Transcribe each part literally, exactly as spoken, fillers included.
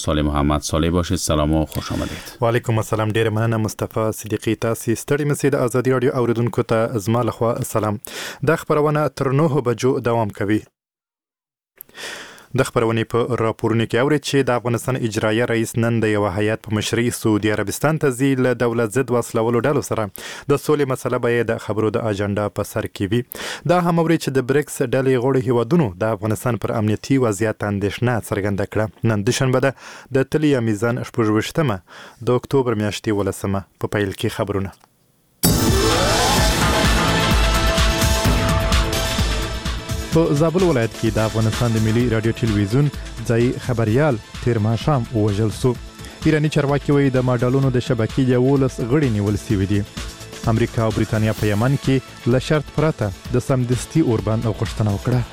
صالح محمد صالح باشید. سلام و خوش آمدید. و علیکم السلام. ډیر مننه مصطفی صدیقی. تاسو ستړي مسید ازادي رادیو اوریدونکو ته زما لخوا سلام. د خبرونه تر نهه بجو دوام کوي. د خبرونې په راپورونو کې اوري چې د افغانستان اجرایه رئیس نن د یو هیئت په مشرۍ سعودي عربستان ته ځي. له دولت ضد وسلولو ډلو سره د سولې مسله به د خبرو د اجنډا په سر کې وي. دا هم اوري چې د بریکس ډلې غړو هیوادونو د افغانستان پر امنیتي وضعیت اندېښنه څرګنده کړه. نن دوشنبه ده د تلیا میزان شپږ ویشتمه د اکتوبر میاشتې ولسمه په پیل کې خبرونه. په زابل ولایت کې د افغانستان د ملي رادیو ټلویزیون ځای خبريال تیر ماښام ووژل شو. ایراني چارواکي وایي د ماډلونو د شبکې یولس غړي نیول شوي دي. امریکا او بریتانیا په یمن کې له شرط پرته د سمدستي اوربند غوښتنه وکړه.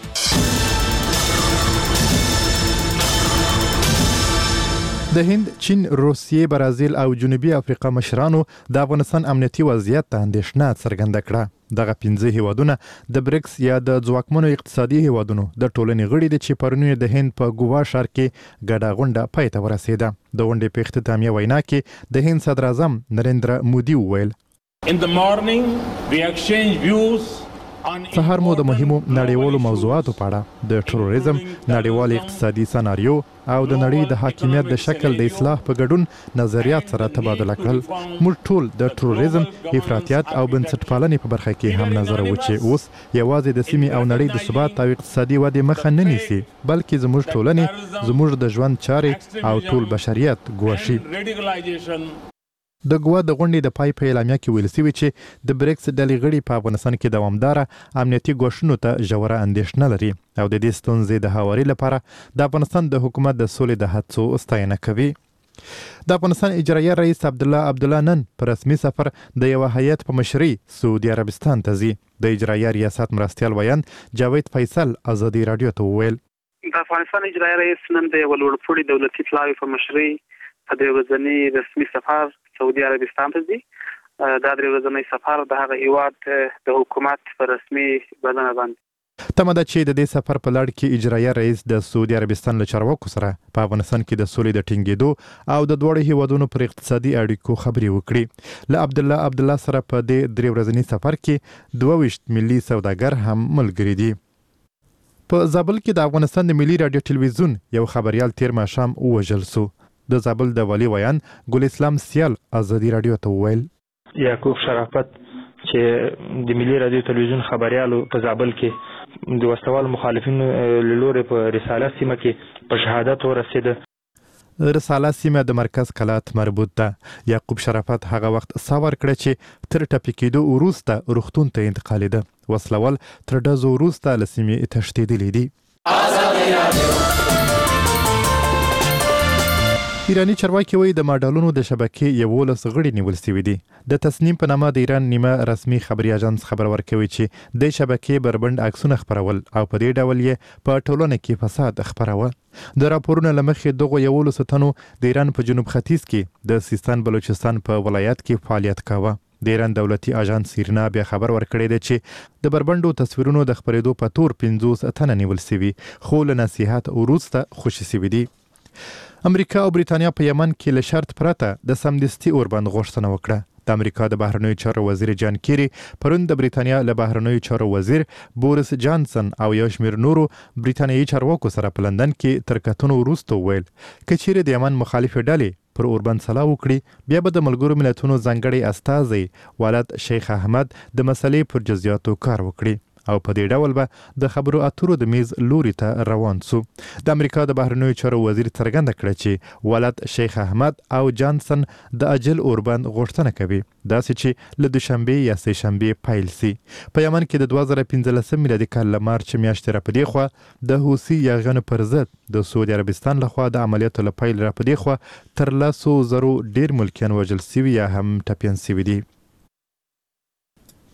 د هند، چین، روسیې، برازیل او جنوبي افریقا مشرانو د افغانستان امنیتي وضعیت ته اندېښنه څرګنده کړه. دغه پنځه هیوادونه د بریکس یا د ځواکمنو اقتصادي هیوادونو د ټولنې غړي دي چې پرون د هند په ګوا ښار کې ګډه غونډه پای ته ورسېده. د غونډې په اختتامیه وینا کې د هند صدر اعظم نریندرا مودي وویل: In the morning we exchange views سهار مو د مهمو نړیوالو موضوعاتو په اړه د تروریزم، نړیوال اقتصادي سناریو او د نړۍ د حاکمیت د شکل د اصلاح په ګډون نظریات سره تبادله کړل. موږ ټول د تروریزم، افراطیت او بنسټپالنې په برخه کې هم نظر و چې اوس یوازې د سیمې او نړۍ د ثبات او اقتصادي ودې مخه نه نیسي، بلکې زموږ ټولنې، زموږ د ژوند چارې او ټول بشریت ګواښي. د ګوا د غونډې د پای په اعلامیه کې ویل شوي چې د بریکس ډلې غړي په افغانستان کې دوامداره امنیتي ګواښونو ته ژوره اندېښنه لري او د دې ستونزې د هواري لپاره د افغانستان د حکومت د سولې د هڅو ستاینه کوي. د افغانستان اجرایه رئیس عبدالله عبدالله نن په رسمي سفر د یو هیئت په مشرۍ سعودي عربستان ته ځي. د اجرایه ریاست مرستیال ویان جاوید فیصل ازادي رادیو ته وویل: د افغانستان اجرایه رئیس نن د یو لوړپوړي دولتي پلاوي په مشرۍ په د ورځني رسمي سفر سعودي عربستان ته ځي. دا د ورځنی سفر د هغه هیواد د حکومت په رسمي بلنه باندې تمه ده چې د دې سفر په لړ کې اجرایه رئیس د سعودي عربستان له چارواکو سره په افغانستان کې د سولې د ټینګېدو او د دواړو هیوادونو پر اقتصادي اړیکو خبرې وکړي. له عبدالله عبدالله سره په دې درې ورځني سفر کې دوه ویشت ملي سوداګر هم ملګري دي. په زابل کې د افغانستان د ملي رادیو ټلویزیون یو خبريال تیر ماښام ووژل شو. د زابل د والي ویان ګل اسلام سیال ازادي رادیو ته وویل: یعقوب شرافت چې د ملي رادیو تلویزیون خبريالو په زابل کې د وسوال مخالفینو له لوري په رساله سیمه کې په شهادت ورسېده. رساله سیمه د مرکز کلات مربوط ده. یعقوب شرافت هغه وخت ساور کړ چې تر ټپي کېدو وروسته روغتون ته انتقالېده. وسلوال تر ډزو وروسته له سیمې تښتېدلی دي. ازادي رادیو. ایراني چارواکي وایي د ماډلونو د شبکې یولس غړي نیول شوي دي. د تصنیم په نامه د ایران نیمه رسمي خبري اژانس خبر ورکوي چې د شبکې بربند عکسونه خپرول او په دې ډول یې په ټولنه کې فساد خپراوه. د راپورونو له مخې دغو یولسو تنو د ایران په جنوب ختیځ کې د سیستان بلوچستان په ولایت کې فعالیت کاوه. د ایران دولتي اژانس سیرنا بیا خبر ورکړی دی چې د بربندو تصویرونو د خپرېدو په تور پنځوس تنه نیول شوي، خو له نصیحت وروسته خوشي شوي دي. امریکا او بریتانیا په یمن کې له شرط پرته د سمدستي اوربند غوښتنه وکړه. د امریکا د بهرنیو چارو وزیر جان کیری پرون د بریتانیا له بهرنیو چارو وزیر بوریس جانسن او یو شمېر نورو بریتانیایي چارواکو سره په لندن کې تر کتنو وروسته وویل که چیرې د یمن مخالفې ډلې پر اوربند سلا وکړي، بیا به د ملګرو ملتونو ځانګړی استازی ولد شیخ احمد د مسلې پر جزئیاتو کار وکړي او په دې ډول به د خبرو اترو د میز لوري ته روان سو. د امریکا د بهرنیو چارو وزیر څرګنده کړه چې ولد شیخ احمد او جانسن د اجل اوربند غوښتنه کوي، داسې چې له دوشنبې یا سه شنبې پیل سي. په یمن کې د دوه زره پنځلسم میلادي کال له مارچ میاشتې را په دې خوا د حوثي یرغلونو پر ضد د سعودي عربستان لخوا د عملیاتو له پیل را په دې خوا تر لسو زرو ډیر ملکیان وژل سوي یا هم ټپیان سوي دي.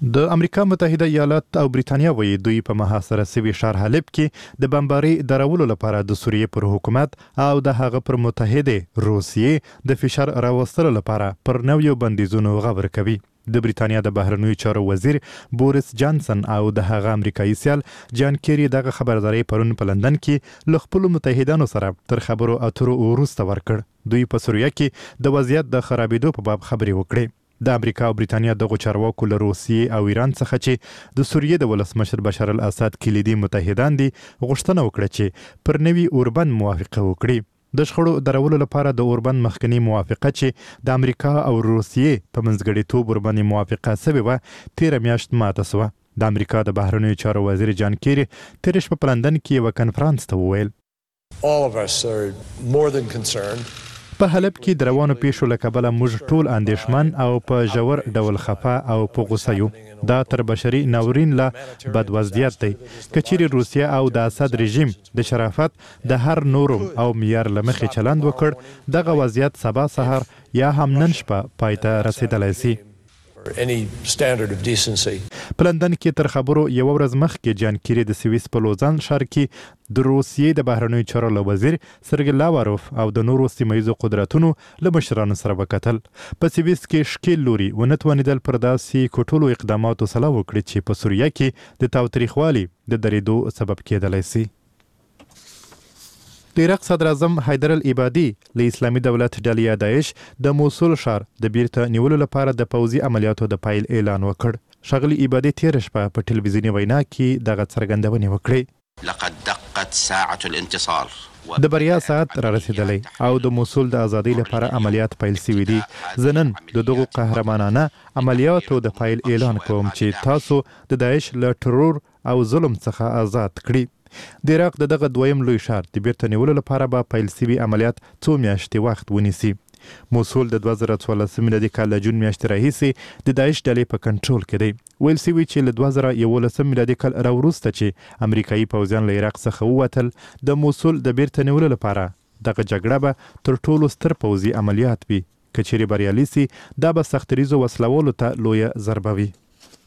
د امریکا متحده ایالات او بریتانیا وایي دوی په محاصره شوي ښار حلب کې د بمباري درولو لپاره د سوریې پر حکومت او د هغه پر متحده روسیې د فشار راوستلو لپاره پر نویو بندیزونو غور کوي. د بریتانیا د بهرنیو چارو وزیر بوریس جانسن او د هغه امریکایي سیال جان کیری دغه خبرداري پرون په لندن کې له خپلو متحدانو سره تر خبرو اترو وروسته ورکړ. دوی په سوریه کې د وضعیت د خرابېدو په باب خبرې وکړې. د امریکا او بریتانیا دغو چارواکو له روسیې او ایران څخه چې د سوریې د ولسمشر بشار الاسد کلیدي متحدان دي غوښتنه وکړه چې پر نوي اوربند موافقه وکړي. د شخړو درولو لپاره د اوربند مخکنی موافقه چې د امریکا او روسیې په منځګړیتوب ورباندې موافقه سوې وه تیره میاشت ماته سوه. د امریکا د بهرنیو چارو وزیر جان کیری تېره شپه په لندن کې یوه کنفرانس ته وویل All of us are more than concerned. په حلب کې د روانو پیښو له کبله موږ ټول اندېښمن او په ژور ډول خفه او په غوسه یو. دا تر بشري ناورین له بد وضعیت دی. که چیرې روسیه او د اسد رژیم د شرافت د هر نورم او معیار له مخې چلند وکړ دغه وضعیت سبا سهار یا هم نن شپه پای ته رسېدلی سي. Any standard of decency. په لندن کې تر خبرو یو ورځ مخکې جان کیری د سویس په لوزان ښار کې د روسیې د بهرنیو چارو له وزیر سرګی لاواروف او د نورو سیمه قدرتونو له مشرانو سره وکتل. په سویس کې ښکیل لوري ونه توانېدل پر داسې کوټولو اقداماتو سلا وکړي چې په سوریه کې د تاوتریخوالي د درېدو سبب کېدلی سي. د عراق صدر اعظم حیدر العبادي له اسلامي دولت ډلې داعش د موصل ښار د بیرته نیولو لپاره د پوځي عملیاتو د پیل اعلان وکړ. ښاغلي عبادي تېره شپه په ټلویزیوني وینا کې دغه څرګندونې وکړې. لقد دقت ساعة الانتصار. د بریا ساعت را رسیدلی او د موصل د ازادۍ لپاره عملیات پیل شوي دي. زه نن د دغو قهرمانانه عملیاتو د پیل اعلان کوم چې تاسو د داعش له ترور او ظلم څخه آزاد کړي. د عراق د دغه دویم لوی ښار د بیرته نیولو لپاره به پیل شوي عملیات څو میاشتې وخت ونیسي. موصل د دوه زره څوارلسم میلادي کال له جون میاشتې راهیسې د داعش ډلې په کنټرول کې دی. ویل شوي چې له دوه زره یولسم میلادي کال راوروسته چې امریکایي پوځیان له عراق څخه ووتل د موصل د بیرته نیولو لپاره دغه جګړه به تر ټولو ستر پوځي عملیات وي. که چیرې بریالي سي دا به سختریزو وسلوالو ته لویه ضربه وي.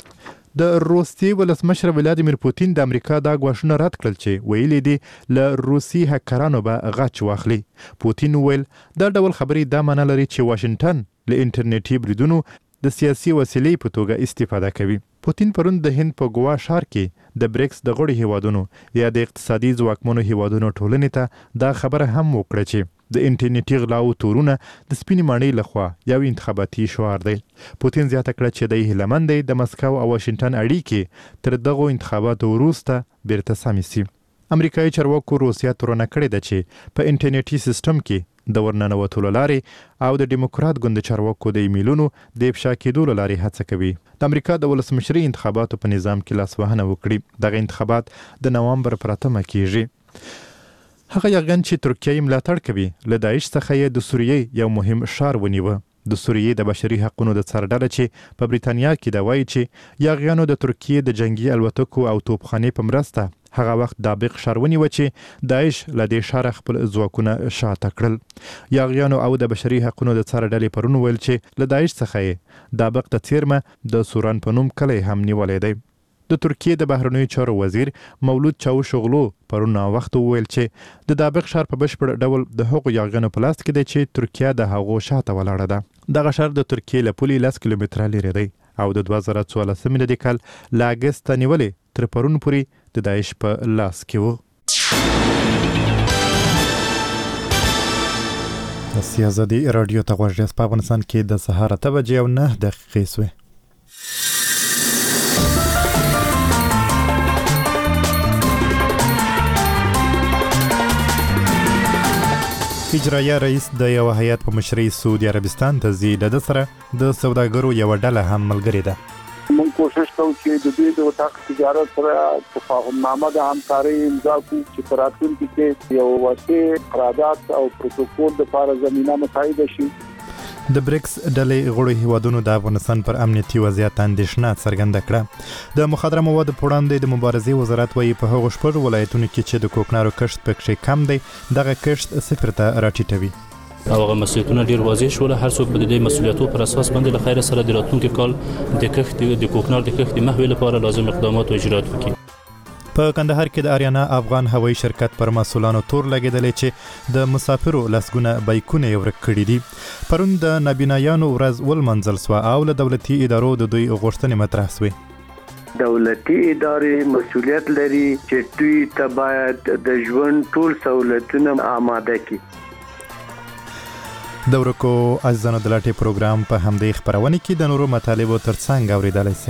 د روسیې ولسمشر ولادیمیر پوتین د امریکا دا ګواښونه رد کړل چې ویلي دي له روسي هکرانو به غچ واخلي. پوتین وویل دا ډول خبرې دا معنی لري چې واشنګټن له انټرنیټي بریدونو د سیاسي وسیلې په توګه استفاده کوي. پوتین پرون د هند په ګوا ښار کې د بریکس د غړو هیوادونو یا د اقتصادي ځواکمنو هیوادونو ټولنې ته دا خبره هم وکړه چې د انټرنیټي غلاو تورونه د سپینې ماڼۍ لخوا یو انتخاباتي شعار دی. پوتین زیاته کړه چې دی هیله مند دی د مسکو او واشنګټن اړیکې تر دغو انتخاباتو وروسته بیرته سمې سي. امریکایي چارواکو روسیه تورنه کړې ده چې په انټرنیټي سیستم کې د ورننوتلو لارې او د ډیموکرات ګوند چارواکو د ایمیلونو د افشا کېدو له لارې هڅه کوي. د امریکا د ولسمشري انتخاباتو په نظام کې لاسوهنه وکړي. دغه انتخابات د نوامبر پر اتمه کیږي. هغه یغن چې ترکیه یې ملاتړ کوي له داعش څخه یې د سوریې یو مهم ښار ونیوه. د سوریې د بشري حقونو د څارډله چې په بریتانیا کې دا وایي چې یاغیانو د ترکیې د جنگي الوتکو او توپخانې په مرسته هغه وخت دابق ښار ونیوه چې داعش له دې ښاره خپل ځواکونه شاته کړل. یاغیانو او د بشري حقونو د څارډلې پرون ویل چې له داعش څخه یې دابق ته څیرمه د سوران په نوم کلی هم نیولی دی. د ترکیې د بهرنیو چارو وزیر مولود چاوشوغلو پرون وخت وویل چې د دابق ښار په بشپړ ډول د هغو یاغیانو په لاس کې دی چې ترکیه د هغو شاته ولاړه ده. دغه ښار د ترکیې له پولې لس کیلومتره لرې دی او د دوه زره څوارلسم میلادي کال له اګسته نیولې تر پرون پورې د داعش په لاس کې و. د سیازدي رادیو ته غوږ یاست. په افغانستان کې د سهار اته بجې او نه دقیقې سوې. اجرایه رئیس د یو هیئت په مشرۍ سعودي عربستان ته ځي. د ده سره د سوداګرو یوه ډله هم ملګرې ده. موږ کوشش کوو چې د دې د وطاق تجارت سره تفاهمنامه د همکارۍ امضا کړو چې په راتلونکي کې یو واسع قرارداد او پروتوکول دپاره زمینه مساعده شي. د بریکس ډلې غړو هیوادونو د افغانستان پر امنیتي وضعیت اندېښنه څرګنده کړه. د مخدره موادو په وړاندې د مبارزې وزارت وایي په هغو شپږو ولایتونو کې چې د کوکنارو کښت پکښې کم دی دغه کښت صفر ته راټیټوي. او هغه مسؤلیتونه ډیر واضح شول. هر څوک به د دې مسؤلیتونو پر اساس باندې له خیر سره د راتلونکي کال د کښت د کوکنار د کښت محوی لپاره لازم اقدامات او اجرات وکړي. په کندهار کې د آریانا افغان هوایي شرکت پر مسولانو تور لګیدلې چې د مسافرو لسګونه بایکونه یې ورک کړي دي. پرون د نابینایانو ورځ ولمنځل سوه او له دولتي ادارو د دوی غوښتنې مطرح سوې. دولتي ادارې مسؤلیت لري چې دوی ته باید د ژوند ټول سہولتونه آماده کړي. د ورکو عزیزانو د لاټې پروګرام په همدې خپرونه کې د نورو مطالبو ترڅنګ اورېدلی شئ.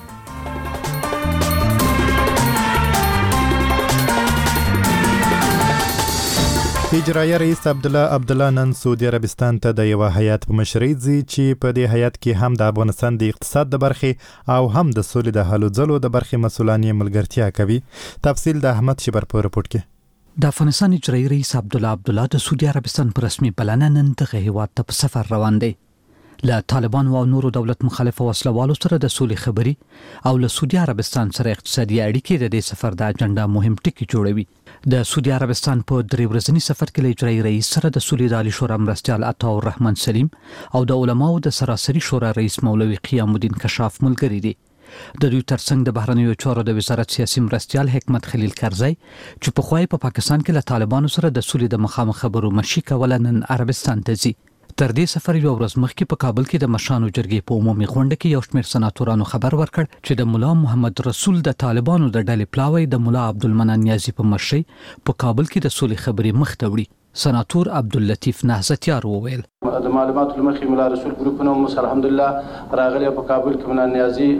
اجرایه رئیس عبدالله عبدالله نن سعودي عربستان ته د یوه هیات په مشرۍ ځي چې په دې هیات کې هم د افغانستان د اقتصاد د برخې او هم د سولې د هلو ځلو د برخې مسؤلان یې ملګرتیا کوي. تفصیل د احمد شبر په رپورټ کې. د افغانستان اجرایي رئیس عبدالله عبدالله د سعودي عربستان په رسمي بلنه نن دغه هیواد ته په سفر روان دی. له طالبانو او نورو دولت مخالف وسلوالو سره د سولې خبري او له سعودي عربستان سره اقتصادي اړیکې د دې سفر د اجنډا مهم ټکي جوړوي. د سعودي عربستان په درې ورځني سفر کې له اجرایي رئیس سره د سولې د عالي شورا مرستیال عطا الرحمن سلیم او د علماو د سراسري شورا رئیس مولوي قیام الدین کشاف ملګري دي. د دوی ترڅنګ د بهرنیو چارو د وزارت سیاسي مرستیال حکمت خلیل کرزی چې پخوای په پاکستان کې له طالبانو سره د سولې د مخامخ خبرو مشي کوله نن عربستان ته ځي. تر دې سفر یو ورځ مخکې په کابل کې د مشانو جرګې په عمومي غونډه کې یو شمېر سناتورانو خبر ورکړ چې د ملا محمد رسول د طالبانو د ډلې پلاوی د ملا عبدالمنان نیازي په مشرۍ په کابل کې د سولې خبرې مخ ته وړي. سناتور عبداللطیف نهضتیار وویل د معلوماتو لمخې ملا رسول ګروپونه هم الحمدلله راغلي په کابل کې ملا نیازي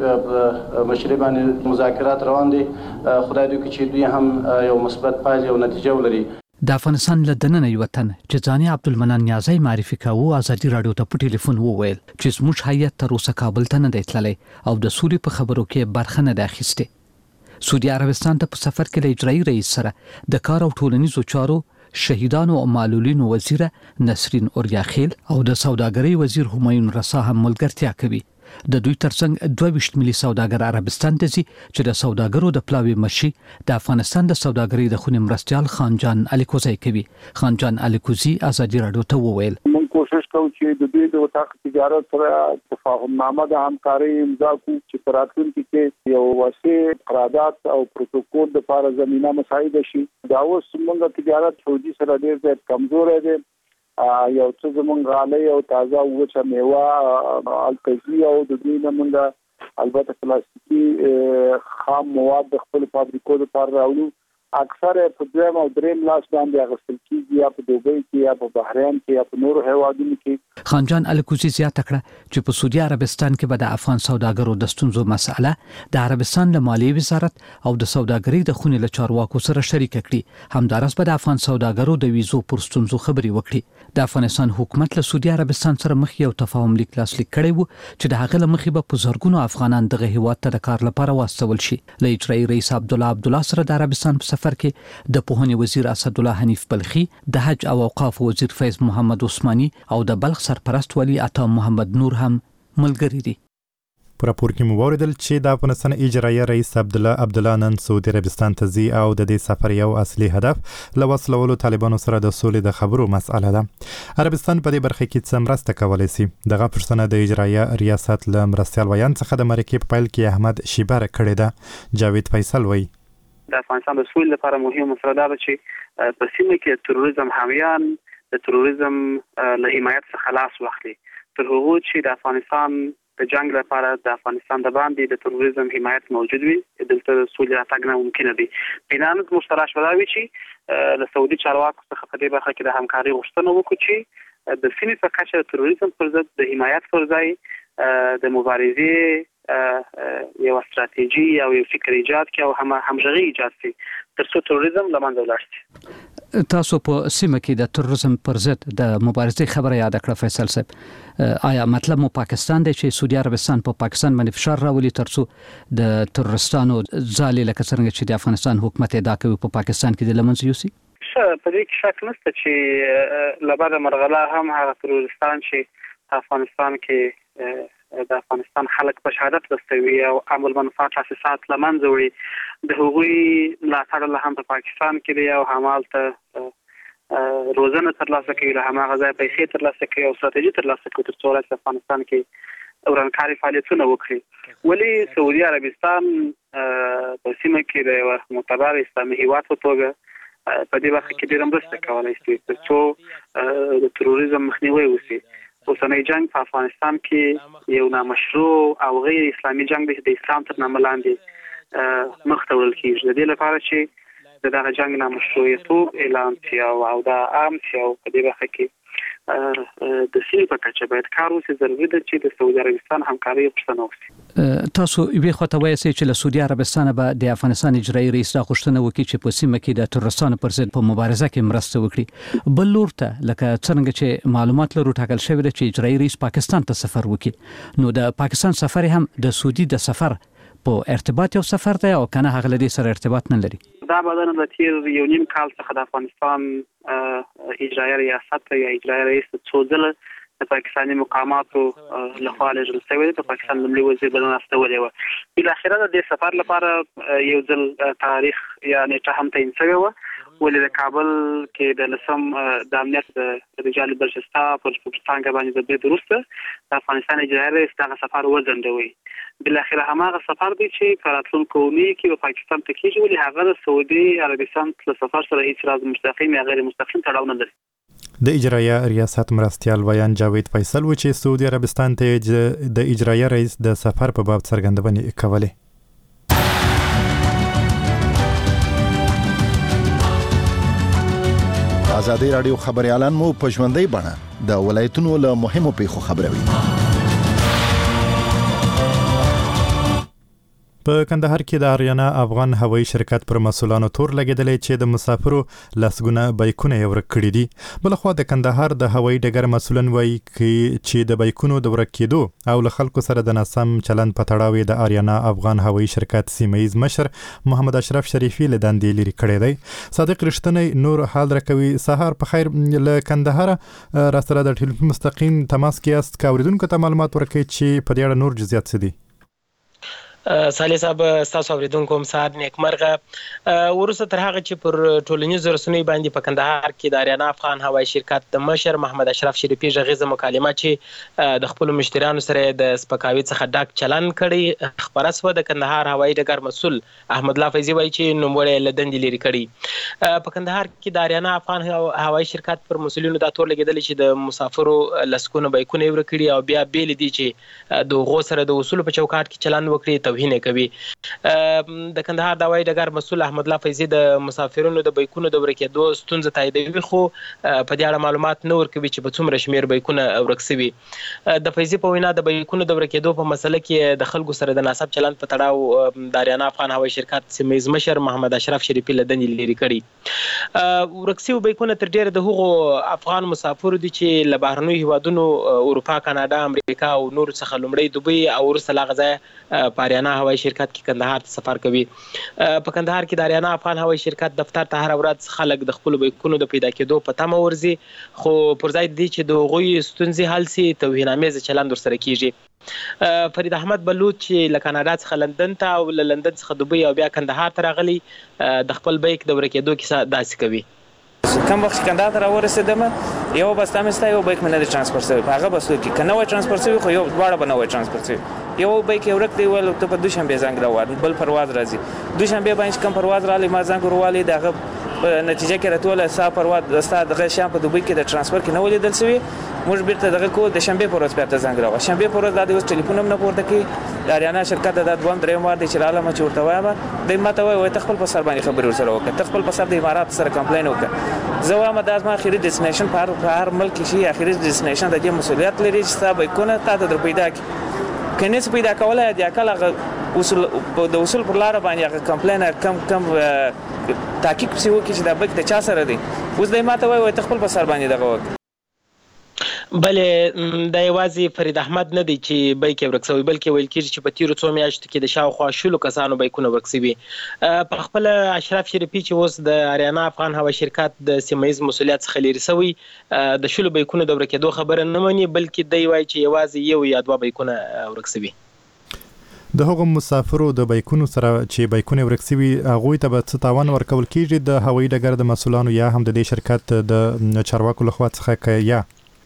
مشرۍ باندې مذاکرات روان دي. خدای دې وکړي چې دوی هم یو مثبت پایله او نتیجه ولري. د افغانستان له دننه یو وطن چې ځاني عبدالمنان نیازی معرفي کاوه ازادي رادیو ته په ټلیفون وویل چې زموږ هیات تر اوسه کابل ته نه دی تللی او د سولې په خبرو کې برخه نه ده اخیستې. سعودي عربستان ته په سفر کې له اجرایي رئیس سره د کار او ټولنیزو چارو شهیدانو او معلولینو وزیره نسرین اوریاخیل او د سوداګرۍ وزیر همایون رسا هم ملګرتیا کوي. د دوی ترڅنګ دوه ویشت ملي سوداګر عربستان ته ځي چې د سوداګرو د پلاوي مشي د افغانستان د سوداګرۍ د خونې مرستیال خانجان الیکوزی کوي. خانجان الیکوزی ازادي رادیو ته وویل موږ کوشش کوو چې د دوی د وطاق تجارت سره تفاهمنامه د همکارۍ امضا کړو چې په راتلونکي کې یو وسیع قرارداد او پروتوکول د لپاره زمينه مساعده شي. دا اوس موږ تجارت سعودي سره ډېر زیات کمزور دی. یو څه زمونږ غالۍ او تازه وچه میوه الکزي او د دوی نه موږ البته پلاستیکي خام مواد د خپل فابریکو لپاره راوړو. اکثر په دویم او دریم لاس باندې اخیستل کېږي یا په دوبۍ کې یا په بحرین کې یا په نورو هیوادونو کې. خانجان الیکوزي زیاته کړه چې په سعودي عربستان کې به د افغان سوداګرو د ستونزو مسأله د عربستان له مالیې وزارت او د سوداګرۍ د خونې له چارواکو سره شریک کړي. همدارس به د افغان سوداګرو د ویزو پر ستونزو خبرې وکړي. د افغانستان حکومت له سعودي عربستان سره مخ یو تفاهم لیک لاسلیک کړی وو چې د هغه له مخې به په زرګونو افغانان دغه هیواد ته د کار لپاره واستول شي. له اجرایي رئیس عبدالله عبدالله سره د عربستان په سفر کې د پوهنې وزیر اسدالله حنیف بلخي، د حج او اوقاف وزیر فیض محمد عثماني او د بلخ سرپرست ولی عطا محمد نور هم ملګري دي. په راپور کې مو واوریدل چې د افغانستان اجرایي رئیس عبدالله عبدالله نن سعودي عربستان ته ځي او د دې سفر یو اصلي هدف له وسلولو طالبانو سره د سولې د خبرو مسأله ده. عربستان په دې برخه کې څه مرسته کولی شي؟ دغه پوښتنه د اجرایي ریاست له مرستیال ویان څخه د مرکې په پیل کې احمد شیبر کړې ده. جاوید فیصل وایي د افغانستان د سولې لپاره مهم مسله ده چې په سیمه کې تروریزم حامیان د تروریزم له حمایت څخه خلاص واخلي. تر هغو چې د افغانستان د جنگ لپاره د افغانستان د باندې د تروریزم حمایت موجود وي، دلته د سولې راتګ ناممکن دی. بنان موږ تلاش ولاوي چې له سعودي چارواکو څخه په دې برخه کې د همکاري غوښتنه وکړو چې د سیمې په کچه د تروریزم پر ضد د حمایت پر ځای د مبارزې یو استراتیژي او یو فکر ایجاد کړي او هم همغږي ایجاد کړي ترڅو تروریزم له منځه ولاړ شي. تاسو په سیمه کې د تروریزم پر ضد د مبارزې خبره یاد کړه فیصل صاحب. آیا مطلب مو پاکستان دی چې سعودي عربستان په پا پاکستان باندې فشار راولي ترڅو د تروریستانو ځالې لکه څنګه چې د افغانستان حکومت ادعا کوي په پاکستان کې د لمنځه یوسي؟ په دې کې شک نشته چې لبعد مرغله هم هغه تروریستان چې په افغانستان کې د افغانستان خلک په شهادت رسوي او عمل منفعت تاسیسات لمنځه وړي، د هغوی ملاتړ له هم په پاکستان کې دی او همالته روزنه ترلاسه کوي، له هماغه ځای پیسې ترلاسه کوي او ستراتیژي ترلاسه کوي تر څو په افغانستان کې ورانکاري فعالیتونه وکړي. ولې سعودي عربستان په سیمه کې د یو معتبر اسلامي هیواد په توګه په دې وخت کې ډېره مرسته کولی شي تر څو د تروریزم مخنیوی وشي. اوسنی جنگ په افغانستان کې یو نامشروع او غیر اسلامي جنگ دی، د اسلام تر نامه لاندې مخ ته وړل کېږي. د دې لپاره چې د دغه جنگ نامشروعیتوب اعلان شي او دا عام شي او په دې وخت کې د سیمې په کچه باید کار وشي. ضروري ده چې د سعودي عربستان همکاري غوښتنه وشي. تاسو یوې خواته وایئ چې له سعودي عربستان به د افغانستان اجرایي رئیس دا غوښتنه وکړي چې په سیمه کې د تروریستانو پر ضد په مبارزه کې مرسته وکړي. بل لور ته لکه څرنګه چې معلومات لرو ټاکل شوی دی چې اجرایي رئیس پاکستان ته سفر وکړي، نو د پاکستان سفر هم د سعودي د سفر په ارتباط یو سفر دی او کنه هغه لدی سره ارتباط نه لري. دا بدن د تیر یو نیم کال څخه د افغانستان اجرایي ریاست یا اجرایي رئیس څو ځله د پاکستاني مقاماتو لخوا لېږل شوی دی. د پاکستان لومړي وزیر بلنه استولې وه. بالاخره د دې سفر لپاره یو ځل تاریخ یا نیټه هم تعیین شوې وه، ولې د کابل کې د لسم د امنیت د رجال برجسته پر څنګه باندې د برید وروسته د افغانستان اجرایي رئیس دغه سفر وځنډوي. بالاخره هماغه سفر دی چې په راتلونکو اونیو کې په پاکستان ته کېږي، ولې هغه د سعودي عربستان له سفر سره هیڅ راز مستقیم یا غیر مستقیم تړاو نه لري. د اجرایه ریاست مرستیال ویان جاوید فیصل و چې سعودي عربستان ته د اجرایه رئیس د سفر په باب څرګندونې کولې. ازادي راډیو خبريالان مو په ژوندۍ بڼه د ولایتونو له مهمو پیښو خبروي. په کندهار کې د آریانا افغان هوایي شرکت پر مسولانو تور لګیدلې چې د مسافرو لسګونه بایکونه یې ورک کړي دي. بلخوا د کندهار د هوایي ډګر مسولان وایي چې د بایکونو د ورک کېدو او له خلکو سره د ناسم چلند په تړاو د آریانا افغان هوایي شرکت سیمه‌یز مشر محمد اشرف شریفي له دندې لرې کړی دی. صادق رښتینی نور حال راکوي. سهار په خیر له کندهار را سره د ټلیفون مستقیم تماس کې است که اوریدونکو ته معلومات ورکړي چې په دې اړه نور جزئیات څه دي. صالح صاحب ستاسو اوریدونکو هم سهار نیکمرغه. وروسته تر هغه چې پر ټولنیزو رسنیو باندې په کندهار کې د آریانا افغان هوایي شرکت د مشر محمد اشرف شریفي غږیزه مکالمه چې د خپل مشتریانو سره د سپکاوي څخه ډک چلن کړي خبره سوه، د کندهار هوایي ډګر مسؤل احمد الله فیضي وایي چې نوموړی له دندې لرې کړي. په کندهار کې د آریانا افغان هوایي شرکت پر مسؤلینو دا تور لګېدلی چې د مسافرو لسګونه بایکونه یې ورک کړي او بیا بېلې دي چې د هغو سره د اصولو په چوکاټ کې چلند وکړي، توهین کوي. د کندهار د هوایي ډګر مسؤل احمد الله فیضي د مسافرونو د بایکونو د ورکېدو ستونزه تاییدوي، خو په دې اړه معلومات نه ورکوي چې په څومره شمېر بایکونه ورک سوي. د فیضي په وینا د بایکونو د ورکېدو په مسله کې د خلکو سره د ناسب چلند په تړاو د آریانا افغان هوایي شرکت سیمه‌یز مشر محمد اشرف شریفي له دندې لرې کړي. ورک سوي بایکونه تر ډېره د هغو افغان مسافرو دي چې له بهرنیو هیوادونو اروپا، کاناډا، امریکا او نورو څخه لومړی دوبۍ او وروسته له هغه ځایه په آریانا هوایي شرکت کې کندهار ته سفر کوي. په کندهار کې د آریانا افغان هوایي شرکت دفتر ته هره ورځ خلک د خپلو بایکونو د پیدا کېدو په تمه ورځي، خو پر ځای دې چې د هغوی ستونزې حل سي توهینامیزه چلند ورسره کېږي. فرید احمد بلوچ چې له کاناډا څخه لندن ته او له لندن څخه دوبۍ او بیا کندهار ته راغلی، د خپل بایک د ورکېدو کیسه داسې کوي. کوم وخت کندهار ته راورسېدم یو بس تا مې ستا یو بایک مې نه دی ترانسپورټ شوی، په هغه بسو کې که نه وای ترانسپورټ شوی خو یو دواړه به نه وای ترانسپورټ شوي. یو بایک یې ورک دی ویل ته په دوشنبې زنګ راوړل، بل پرواز راځي. دوشنبې باندې کوم پرواز راغلی ما زنګ وروالی، د هغه په نتیجه کې راټوله ستا پرواز ستا دغه شیان په دوبۍ کې د ترانسپورټ کې نه ولیدل شوي. موږ بیرته دغه کو د شنبې په ورځ بیرته زنګ راوړل. شنبې په ورځ دا د اوس ټلیفون هم نه پورته کوي. د آریانا شرکت د دویم درېیم وار دی چې راغلم چې ورته وایم دی ما ته وایي ته خپل په سر باندې خبرې ورسره وکړه، ته خپل په سر د امارات سره کمپلین وکړه. زه وایم دا زما اخري ډیسټینیشن په هر ملک کې شي، اخري ډیسټینیشن د دې مسؤلیت لري چې ستا بایکونه تا ته در پیدا کړي. که نه څه پیدا کولی د عقل هغه اصول د اصول پر لاره باندې هغه کمپلین کم کم تحقیق پسې وکړي چې دا بایک د چا سره دی. اوس دی ما ته وایي ته خپل په سر باندې دغه وکړه. بلې دا یوازې فرید احمد نه دی چې بایک یې ورک شوی، بلکې ویل کېږي چې په تېرو څو میاشتو کې د شاوخوا شلو کسانو بایکونه ورک شوي. په خپله اشرف شریفي چې اوس د آریانا افغان هوایي شرکت د سیمهیز مسؤلیت څخه لرې شوی د شلو بایکونو د ورکېدو خبره نه مني، بلکې دی وایي چې یوازې یو یا دوه بایکونه ورک شوي. د هغو مسافرو د بیکونو سره چې بیکونه ورک سوي هغوی ته به څه تاوان ورکول کیږي د هوایي ډګر د مسؤلانو یا هم د دې شرکت د چارواکو لخوا څخه یا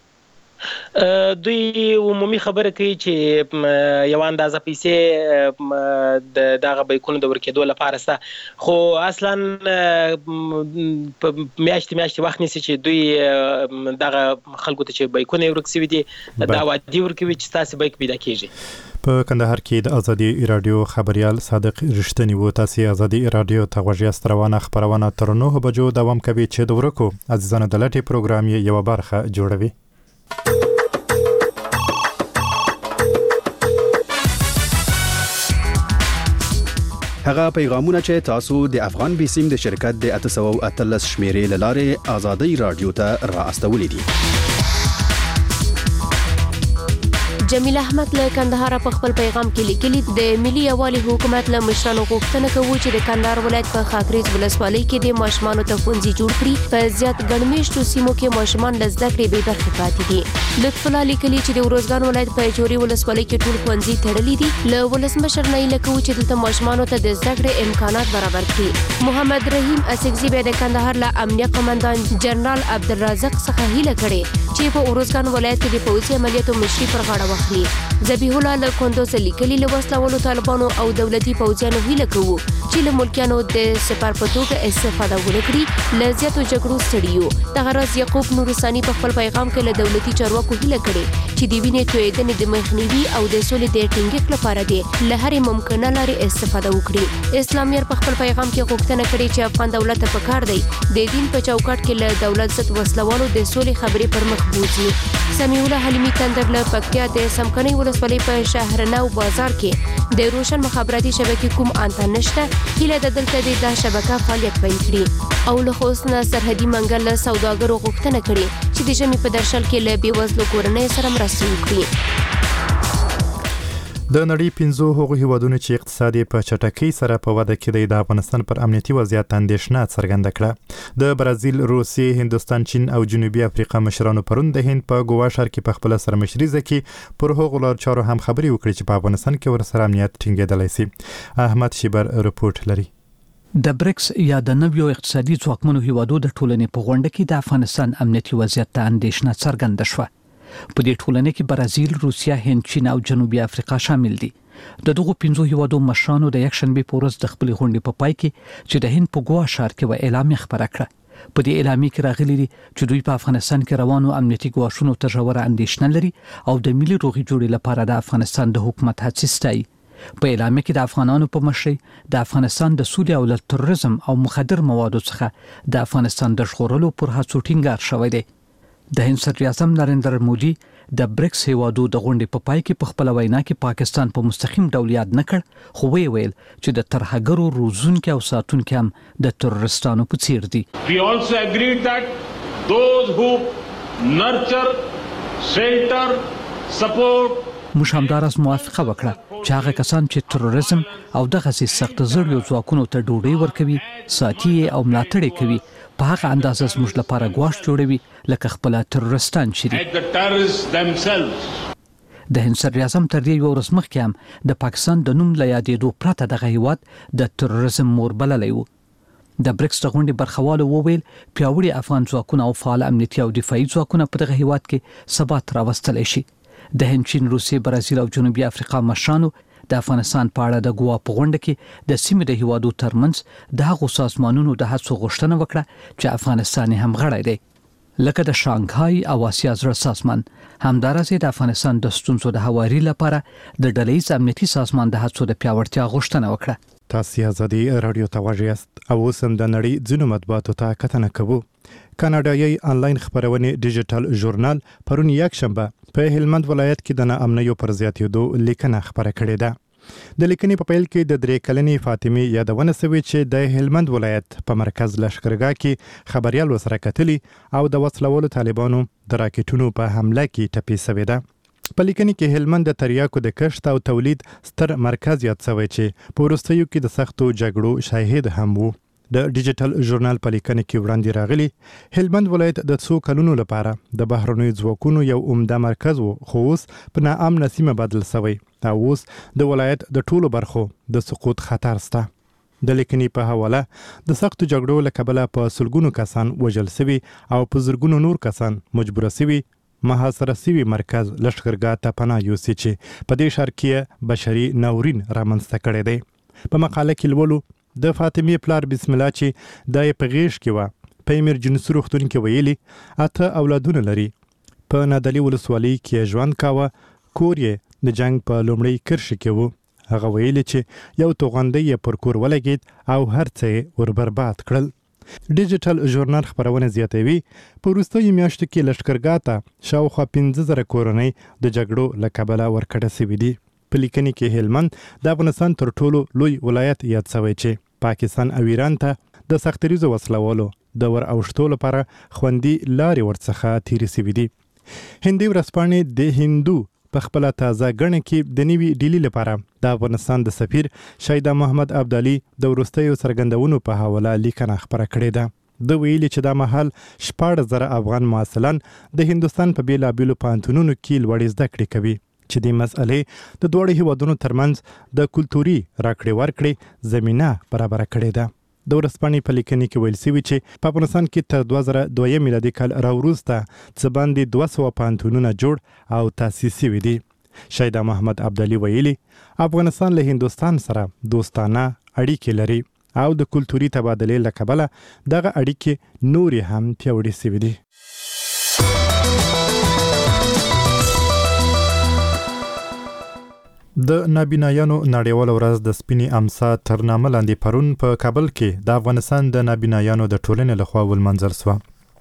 دوی عمومي خبره کوي چې یو اندازه پیسې د دغه بیکونو د ورکېدو لپاره سته خو اصلا میاشتې میاشتې وخت نیسي چې دوی دغه خلکو ته چې بیکونه ورک سوي دي دا وعدې ورکوي چې ستاسې بیک پیدا کیږي. په کندهار کې د ازادي رادیو خبريال صادق رښتینی وو. تاسو ازادي رادیو ته غوږ یاست. روانه خبرونه تر نهه بجو دوام کوي چې د ورکو عزیزانو د لټي پروګرام یې یو برخه جوړوي. هغه پیغامونه چې تاسو د افغان بیسیم د شرکت د اته سوه او اتلس شمیرې لاره ازادي رادیو ته راستولې دي. جمیل احمد له کندهار په خپل پیغام کې لیکلي د ملي یوالي حکومت له مشرانو غوښتنه کوي چې د کندهار ولایت په خاکریز ولسوالۍ کې د ماشومانو ته ښوونځي جوړ کړي. په زیات ګڼمېشتو سیمو کې ماشومان له زده کړې بې برخې پاتې دي. لطف الله لیکلي چې د ارزګان ولایت په چوري ولسوالۍ کې ټول ښوونځي تړلي دي. له ولسمشر نه یې کوي چې دلته ماشومانو ته د زده کړې امکانات برابر کړي. محمد رحیم اسکزي به د کندهار له امنیه قومندان جنرال عبدالرزاق څخه هیله کړې چې په ارزګان ولایت کې د پولیسي عملیاتو مشري پر غاړه واخلي. ذبیح الله له کندوز لیکلي له وسلوالو طالبانو او دولتي پوځیانو هیله کوو چې له ملکیانو د سپار په توګه استفاده وکړي. له زیاتو جګړو ستړي دغه راز یعقوب نورستاني په خپل پیغام کې له دولتي چارواکو هیله کړې چې د وینې تویېدنې د مخنیوي او د سولې د ټینګښت لپاره دې له هرې ممکنه لارې استفاده وکړي. اسلامیر په خپل پیغام کې غوښتنه کړې چې افغان دولت ته پکار دی د دین په چوکاټ کې له دولت ضد وسلوالو د سولې خبرې پر مخ بوځي. سمیع الله حلیمي تندر له پکتیا د سمکنۍ ولسوالۍ په شهرنو بازار کې د روشن مخابراتي شبکې کوم انتن نشته. هیله ده دلته د دا شبکه فعالیت پیل کړي. او له خوست نه سرحدي منګل له سوداګرو غوښتنه کړې چې د ژمي په درشل کې له بېوزلو کورنیو سره مرسته وکړي. د نړۍ پنځو هغو هیوادونو چې اقتصاد په چټکۍ سره په وده کې دی د افغانستان پر امنیتي وضعیت اندېښنه څرګنده کړه. د برازیل، روسیې، هندوستان، چین او جنوبي افریقا مشرانو پرون د هند په ګوا ښار کې په خپله سرمشریزه کې پر هغو لارو چارو هم خبرې وکړي چې په افغانستان کې ورسره امنیت ټینګېدلی سي. احمد شیبر رپورټ لري. د بریکس یا د نویو اقتصادي ځواکمنو هیوادو د ټولنې په غونډه کې د افغانستان امنیتي وضعیت ته اندېښنه څرګنده شوه. په دې ټولنه کې برازیل، روسیا، هند، چین او جنوبي افریقا شامل دي. د دغو پنځو هیوادو مشرانو د یکشنبه په ورځ د خپل غونډې په پای کې چې د هند په ګوا ښار کې و اعلامیه خبره کړه. په دې اعلامیه کې راغلي دي چې دوی په افغانستان کې روانو امنیتي ګواښونو ته ژوره اندېښنه لري او د ملي روغې جوړې لپاره د افغانستان د حکومت هڅې ستایي. په اعلامیه کې د افغانانو په مشرۍ د افغانستان د سولې او له تروریزم او مخدر موادو څخه د افغانستان د ژغورلو پر هڅو ټینګار شوی دی. د هند صدر اعظم نریندر مودي د بریکس هیوادو د غونډې په پای کې په خپل وینا کې پاکستان په مستقیم ډول یاد نه کړ خو وی ویل چې د ترهګرو روزونکو او ساتونکو هم د تروریستانو په څیر دي. We also agreed that those who nurture, shelter, support موږ همداراز موافقه وکړه چې هغه کسان چې تروریزم او دغه سخت زړیو ځواکونو ته ډوډۍ ورکوي، ساتي او ملاتړ کوي په هغه اندازه زموږ لپاره ګواښ جوړوي لکه خپل تروریستان چې د هند صدر اعظم تر دې یو ورځ مخکې هم د پاکستان د نوم له یادېدو پرته دغه هیواد د تروریزم مور بللی و. د بریکس د غونډې برخوالو وویل پیاوړي افغان ځواکونه او فعال امنیتي او دفاعي ځواکونه په دغه هیواد کې ثبات راوستلی شي. د هند، چین، روسیې، برازیل او جنوبي افریقا مشرانو د افغانستان په اړه د ګوا په غونډه کې د سیمې د هیوادو ترمنځ د هغو سازمانونو د هڅو غوښتنه وکړه چې افغانستان هم غړی دی لکه د شانګهای او آسیا زړه سازمان. همدارسې د افغانستان د ستونزو د هواري لپاره د ډلهییز امنیتي سازمان د هڅو د پیاوړتیا غوښتنه وکړه. تاسو ازادي رادیو ته غوږ یاست او اوس هم د نړۍ ځینو مطبوعاتو ته کتنه کوو. کاناډایي آنلاین خبرونه ډیجیټل ژورنال پرون یکشنبه په هلمند ولایت کې د ناامنیو پر زیاتېدو لیکنه خبره کړې ده. د لیکنې په پیل کې د درې کلنې فاطمه یادونه شوې چې د هلمند ولایت په مرکز لشکرګاه کې خبريال وسره کتلی او د وسلوالو طالبانو د راکټونو په حمله کې ټپي شوې ده. په لیکنې کې هلمند د تریاکو د کښت او تولید ستر مرکز یاد شوی چې په وروستیو کې د سختو جګړو شاهد هم وو. د ډیجیټل ژورنال په لیکنه کې وړاندې راغلی هلمند ولایت د څو کلونو لپاره د بهرنیو ځواکونو یو عمده مرکز و خو اوس په ناامنه سیمه بدل شوی او اوس د ولایت د ټولو برخو د سقوط خطر شته. د لیکنې په حواله د سختو جګړو له کبله په سلګونو کسان وژل شوي او په زرګونو نور کسان مجبوره شوي محاصره شوي مرکز لښکرګاه ته پناه یوسي چې په دې ښار کې بشري ناورین رامنځته کړی دی. په مقاله کې لولو د فاطمې پلار بسم الله چې د یې په غیږ کې وه په ایمرجنسي روغتون کې ویلي اته اولادونه لري. په نادعلي ولسوالۍ کې ژوند کاوه، کور یې د جنګ په لومړۍ کرښه کې و. هغه ویلي چې یو توغندی یې پر کور ولګېد او هر څه یې ور برباد کړل. ډیجیټل ژورنال خبرونه زیاتوي په وروستیو میاشتو کې لښکرګاه ته شاوخوا پنځه زره کورنۍ د جګړو له کبله ورکړه شوي دي. په لیکنې کې هلمند د افغانستان تر ټولو لوی ولایت یاد شوی چې پاکستان او ایران ته د سختریزو وسلوالو د ور اوښتو لپاره خوندي لارې ورڅخه تیرې شوي دي. هندي ورځپاڼې د هندو په خپله تازه ګڼه کې د نوي ډیلي لپاره د افغانستان د سفیر شهیده محمد عبدالي د وروستیو څرګندونو په حواله لیکنه خپره کړې ده. د ویلي چې دا مهال شپاړس زره افغان محصلان د هندوستان په بېلابېلو پوهنتونونو کې لوړې زده کړې کوي چې د مسئلې د دواړو هیوادونو ترمنځ د کلتوري راکړې ورکړې زمینه برابره کړې ده. د ورځپاڼې په لیکنې کې ویل شوي چې په افغانستان کې تر دوه زره دویم میلادي کال راوروسته څه باندې دوه سوه پوهنتونونه جوړ او تاسیس شوي دي. شهیده محمد عبدالي ویلي افغانستان له هندوستان سره دوستانه اړیکې لري او د کلتوري تبادلې له کبله دغه اړیکې نورې هم پیاوړې شوي دي. د نابینایانو نړیواله ورځ د سپینې امسا تر نامه لاندې پرون په کابل کې د افغانستان د نابینایانو د ټولنې لخوا ولمنځل شوه.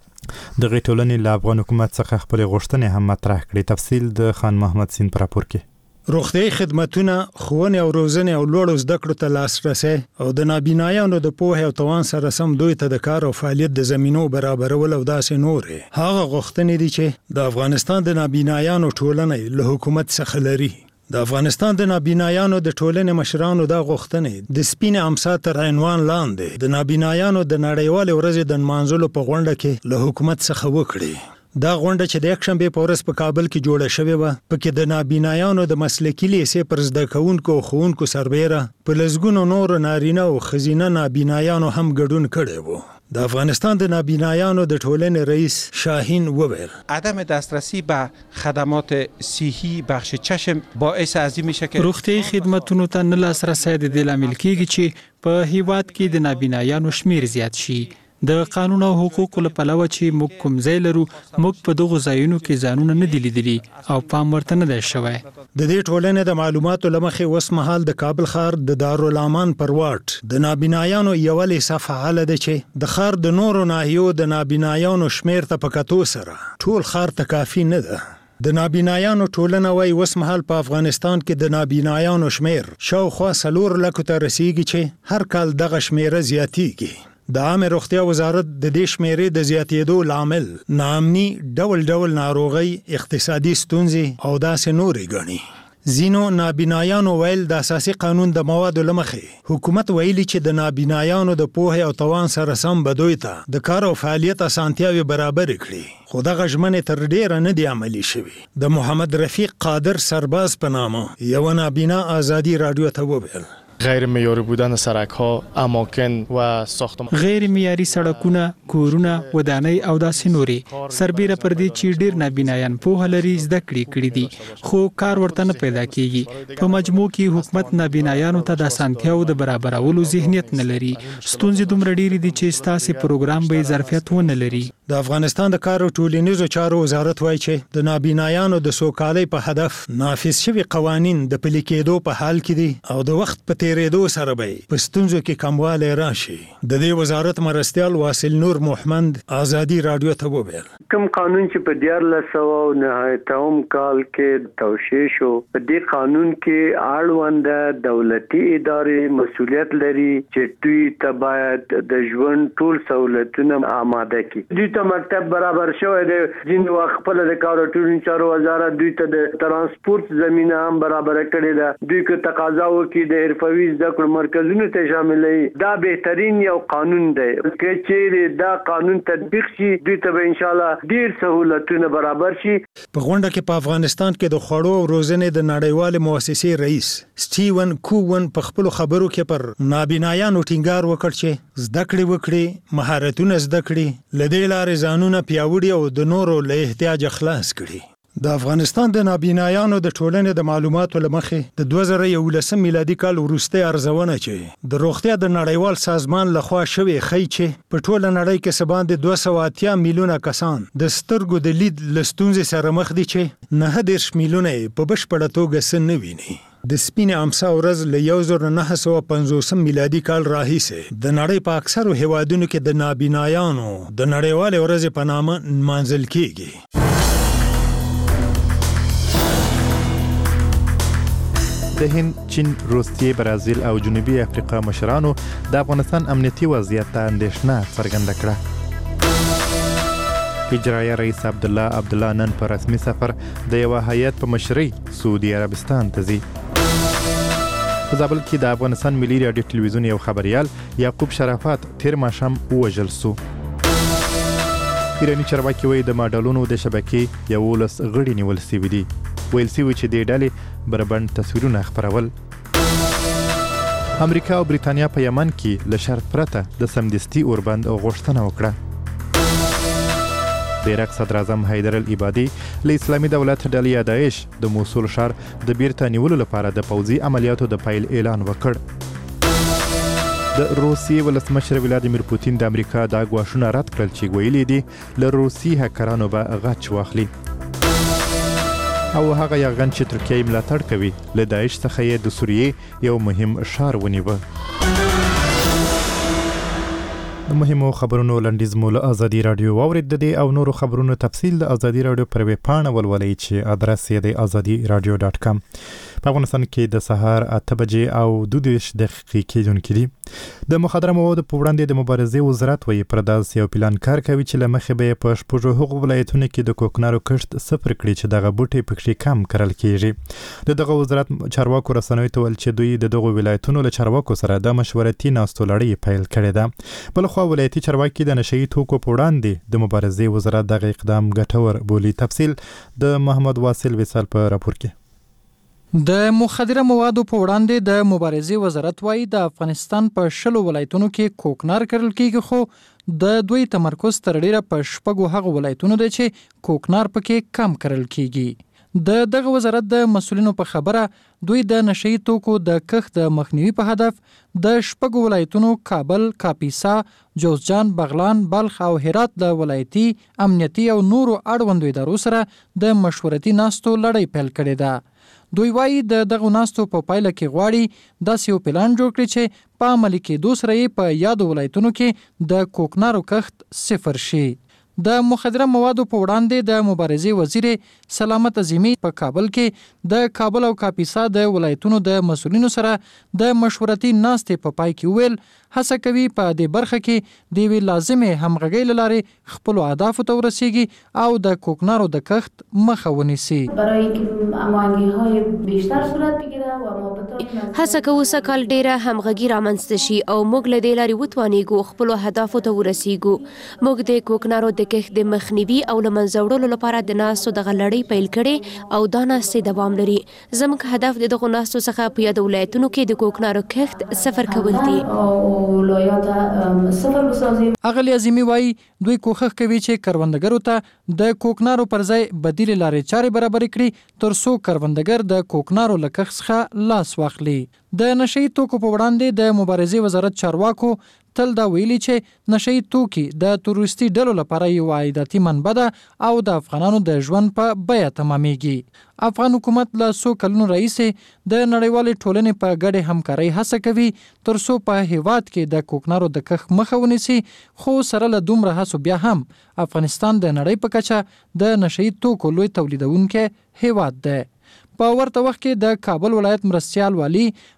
دغې ټولنې له افغان حکومت څخه خپلې غوښتنې هم مطرح کړې. تفصیل د خان محمد سین په راپور کې. روغتیايي خدمتونه، ښوونې او روزنې او لوړو زده کړو ته لاسرسی او د نابینایانو د پوهې او توان سره سم دوی ته د کار او فعالیت د زمینو برابرول او داسې نورې هغه غوښتنې دي چې د افغانستان د نابینایانو ټولنې له حکومت څخه لري. د افغانستان د نابینایانو د ټولنې مشرانو دا غوښتنې د سپینې امسا تر عنوان لاندې د نابینایانو د نړیوالې ورځې د نمانځلو په غونډه کې له حکومت څخه وکړي. دا غونډه چې د یکشنبې په ورځ په کابل کې جوړه شوې وه، پکې د نابینایانو د مسلکي لیسې پر زده کوونکو او ښوونکو سربیره په لسګونو نورو نارینه او ښځینه نابینایانو هم ګډون کړی و. د افغانستان د نابینایانو د ټولنې رئیس شاهین وویل عدم دسترسی به خدمات صحی بخش چشم باعث ازی میشه که روغتیايي خدماتونو ته نه لاسرسی د دې لامل کیږي چې په هیواد کې د نابینایانو شمیر زیات شي. د قانون او حقوقو له پلوه چې موږ کوم ځای لرو، موږ په دغو ځایونو کې ځانونه نه دي لیدلي او پام ورته نه دی شوی. د دې ټولنې د معلوماتو له مخې اوس مهال د کابل ښار د دارالامان پر واټ د نابینایانو یوه لیسه فعاله ده چې د ښار د نورو ناحیو د نابینایانو شمیر ته په کتو سره ټول ښار ته کافي نه ده. د نابینایانو ټولنه وایي اوس مهال په افغانستان کې د نابینایانو شمیر شاوخوا څلور لکو ته رسیږي چې هر کال دغه شمیره زیاتیږي. د عامه روغتیا وزارت د دې شمیرې د زیاتېدو لامل ناامني، ډول ډول ناروغۍ، اقتصادي ستونزې او داسې نورې ګڼي. ځینو نابینایانو ویل د اساسي قانون د موادو له مخې حکومت ویلي چې د نابینایانو د پوهې او توان سره سم به دوی ته د کار او فعالیت اسانتیاوې برابرې کړي، خو دغه ژمنې تر ډیره نه دي عملي شوي. د محمد رفیق قادر سرباز په نامه یوه نابینا آزادی رادیو ته وویل غیر معیاری بودن سرک ها، اماکن و ساختمان غیر معیاری سړکونه، کورونه، ودانۍ او داسې نورې سربیره پر دې چې ډیر نابینایان پوهه لري، زده کړې کړي دي خو کار ورته نه پیدا کیږي. په مجموع کې حکومت نابینایانو ته د اسانتیاو د برابرولو ذهنیت نه لري. ستونزې دومره ډېرې دي چې ستاسې پروګرام به ظرفیت ونه لري. د افغانستان د کار او ټولنیزو چارو وزارت وایي چې د نابینایانو د سوکالۍ په هدف نافذ شوي قوانین د پلي کېدو په حال کې دي او د وخت په تیریدو سره به په ستونزو کې کموالی راشي. د دې وزارت مرستیال واصل نور محمد آزادی رادیو ته وویل کوم قانون چې په دیارلس سوه او نهایتم کال کې توشیح شو، په دې قانون کې اړونده دولتي ادارې مسؤلیت لري چې دوی ته باید د ژوند ټول سہولتونه آماده کړي. دوی ته مکتب برابر شوی دی. ځینې وخت خپله د کار او ټولنیزو چارو وزارت دوی ته د ترانسپورت زمینه هم برابره کړې ده. دوی که تقاضا وکړي د حرفوي نوي زده کړو مرکزونو ته شاملې دا بهترین یو قانون دی چې چیرې دا قانون تطبیق شي دوی ته ان شاء الله ډیر سہولتونه برابر شي. په غونډه کې په افغانستان کې د خوړو او روزنې د نړیوال مؤسسې رئیس سټیون کوون په خپل خبرو کې پر نابینایانو ټینګار وکړ چې زده کړې وکړي مهارتونه زده کړي لدې لارې ځانونه پیاوړي او د نورو له احتیاج خلاص کړي. د افغانستان د نابینایانو د ټولنې د معلوماتو لمخې د دوه زره یولسم میلادي کال وروستۍ ارزونه چې د روغتیا د نړیوال سازمان لخوا شوې ښیي چې په ټوله نړۍ کې څه باندې دوه سوه اتیا میلیونه کسان د سترګو د لید له ستونزې سره مخ دي چې نهه دېرش میلیونه یې په بشپړه توګه څه نه ویني. د سپینې امسا ورځ له یو زر نهه سوه پنځوسم میلادي کال راهیسې د نړۍ په اکثرو هیوادونو کې د نابینایانو د نړیوالې ورځې په نامه نمانځل کیږي. د هند، چین، روسیې، برازیل او جنوبي افریقا مشرانو د افغانستان امنیتي وضعیت ته اندېښنه څرګنده کړه. اجرایه رئیس عبدالله عبدالله نن په رسمي سفر د یوه هیات په مشرۍ سعودي عربستان ته ځي. په زابل کې د افغانستان ملي راډیو ټلویزیون یو خبریال یعقوب شرافت تیر ماښام ووژل سو. ایراني چارواکي وایي د ماډلونو د شبکې یولس غړي نیول سوي دي. ویل سوي چې دې ډلې بربنډ تصویرونه خپرول. امریکا او بریتانیا په یمن کې له شرط پرته د سمدستي اوربند غوښتنه وکړه. د عراق صدر اعظم حیدر العبادي له اسلامي دولت ډلې داعش د موصل ښار د بیرته نیولو لپاره د پوځي عملیاتو د پیل اعلان وکړ. د روسیې ولسمشر ولادیمیر پوتین د امریکا دا ګواښونه رد کړل چې ویلي دي له روسي هکرانو به غچ واخلي. او هغه یغن چې ترکیه یې ملاتړ کوي له داعش څخه یې د سوریې یو مهم ښار ونیوه. د مهمو خبرونو لنډیز مو له ازادي راډیو واورید. د دې او نورو خبرونو تفصیل د ازادي راډیو پر ویب پاڼه ولولئ چې ادرس یې د ازادي راډیو ډاټ کام. په افغانستان کې د سهار اته بجې او دوه دېرش دقیقې کېدونکې دي. د مخدره موادو په وړاندې د مبارزې وزارت وایي پر داسې یو پلان کار کوي چې له مخې به یې په شپږو هغو ولایتونو کې د کوکنارو کښت صفر کړي چې دغه بوټي پکې کم کرل کېږي. د دغه وزارت چارواکو رسنیو ته ویل چې دوی د دغو ولایتونو له چارواکو سره د مشورتي ناستو لړۍ پیل کړې ده. بلخوا ولایتي چارواکي د نشه یي توکو په وړاندې د مبارزې وزارت دغه اقدام ګټور بولي. تفصیل د محمد واصل وصال په راپور کې. د مخدره موادو په وړاندې د مبارزې وزارت وايي د افغانستان په شلو ولایتونو کې کوکنار کرل کېږي، خو د دوی تمرکز تر ډیره په شپږو هغو ولایتونو دی چې کوکنار پکې کم کرل کېږي. د دغه وزارت د مسؤلینو په خبره دوی د نشه یي توکو د کښت د مخنیوي په هدف د شپږو ولایتونو کابل، کاپیسا، جوزجان، بغلان، بلخ او هرات د ولایتي امنیتي او نورو اړوندو ادارو سره د مشورتي ناستو لړۍ پیل کړې ده. دوی وایي د دغه ناستو په پایله کې غواړي داسې یو پلان جوړ کړي چې په عملي کېدو سره یې په یادو ولایتونو کې د کوکنارو کښت صفر شي. د مخدره موادو په وړاندې د مبارزې وزیر سلامت عظیمی په کابل کې د کابل او کاپیسا د ولایتونو د مسؤلینو سره د مشورتي ناستې په پای کې ویل هڅه کوي په دې برخه کې د یوې لازمې همغږۍ له لارې خپلو اهدافو ته ورسیږي او د کوکنارو د کښت مخه ونیسي. هڅه کوو سږ کال ډیره همغږي رامنځته شي او موږ له دې لارې وتوانیږو خپلو اهدافو ته ورسیږو. موږ د کوکنارو د کښت د مخنیوي او له منځه وړلو لپاره د ناستو دغه لړۍ پیل کړې او دا ناستې دوام لري. زموږ هدف د دغو ناستو څخه په یادو ولایتونو کې د کوکنارو کښت صفر کول دي. اغلی عظیمی وایي دوی کوښښ کوي چې کروندګرو ته د کوکنارو پر ځای بدیلې لارې چارې برابر کړي تر څو کروندګر د کوکنارو له کښت څخه لاس واخلي. د نشه یي توکو په وړاندې د مبارزې وزارت چارواکو تل دا ویلي چې نشه یي توکي د تروریستي ډلو لپاره یو عایداتي منبع ده او د افغانانو د ژوند په بیه تمامیږي. افغان حکومت له څو کلونو راهیسې د نړیوالې ټولنې په ګډې همکارۍ هڅه کوي تر څو په هیواد کې د کوکنارو د کښت مخه ونیسي، خو سره له دومره هڅو بیا هم افغانستان د نړۍ په کچه د نشه یي توکو لوی تولیدونکی هیواد دی. په ورته وخت کې د کابل ولایت مرستیال والی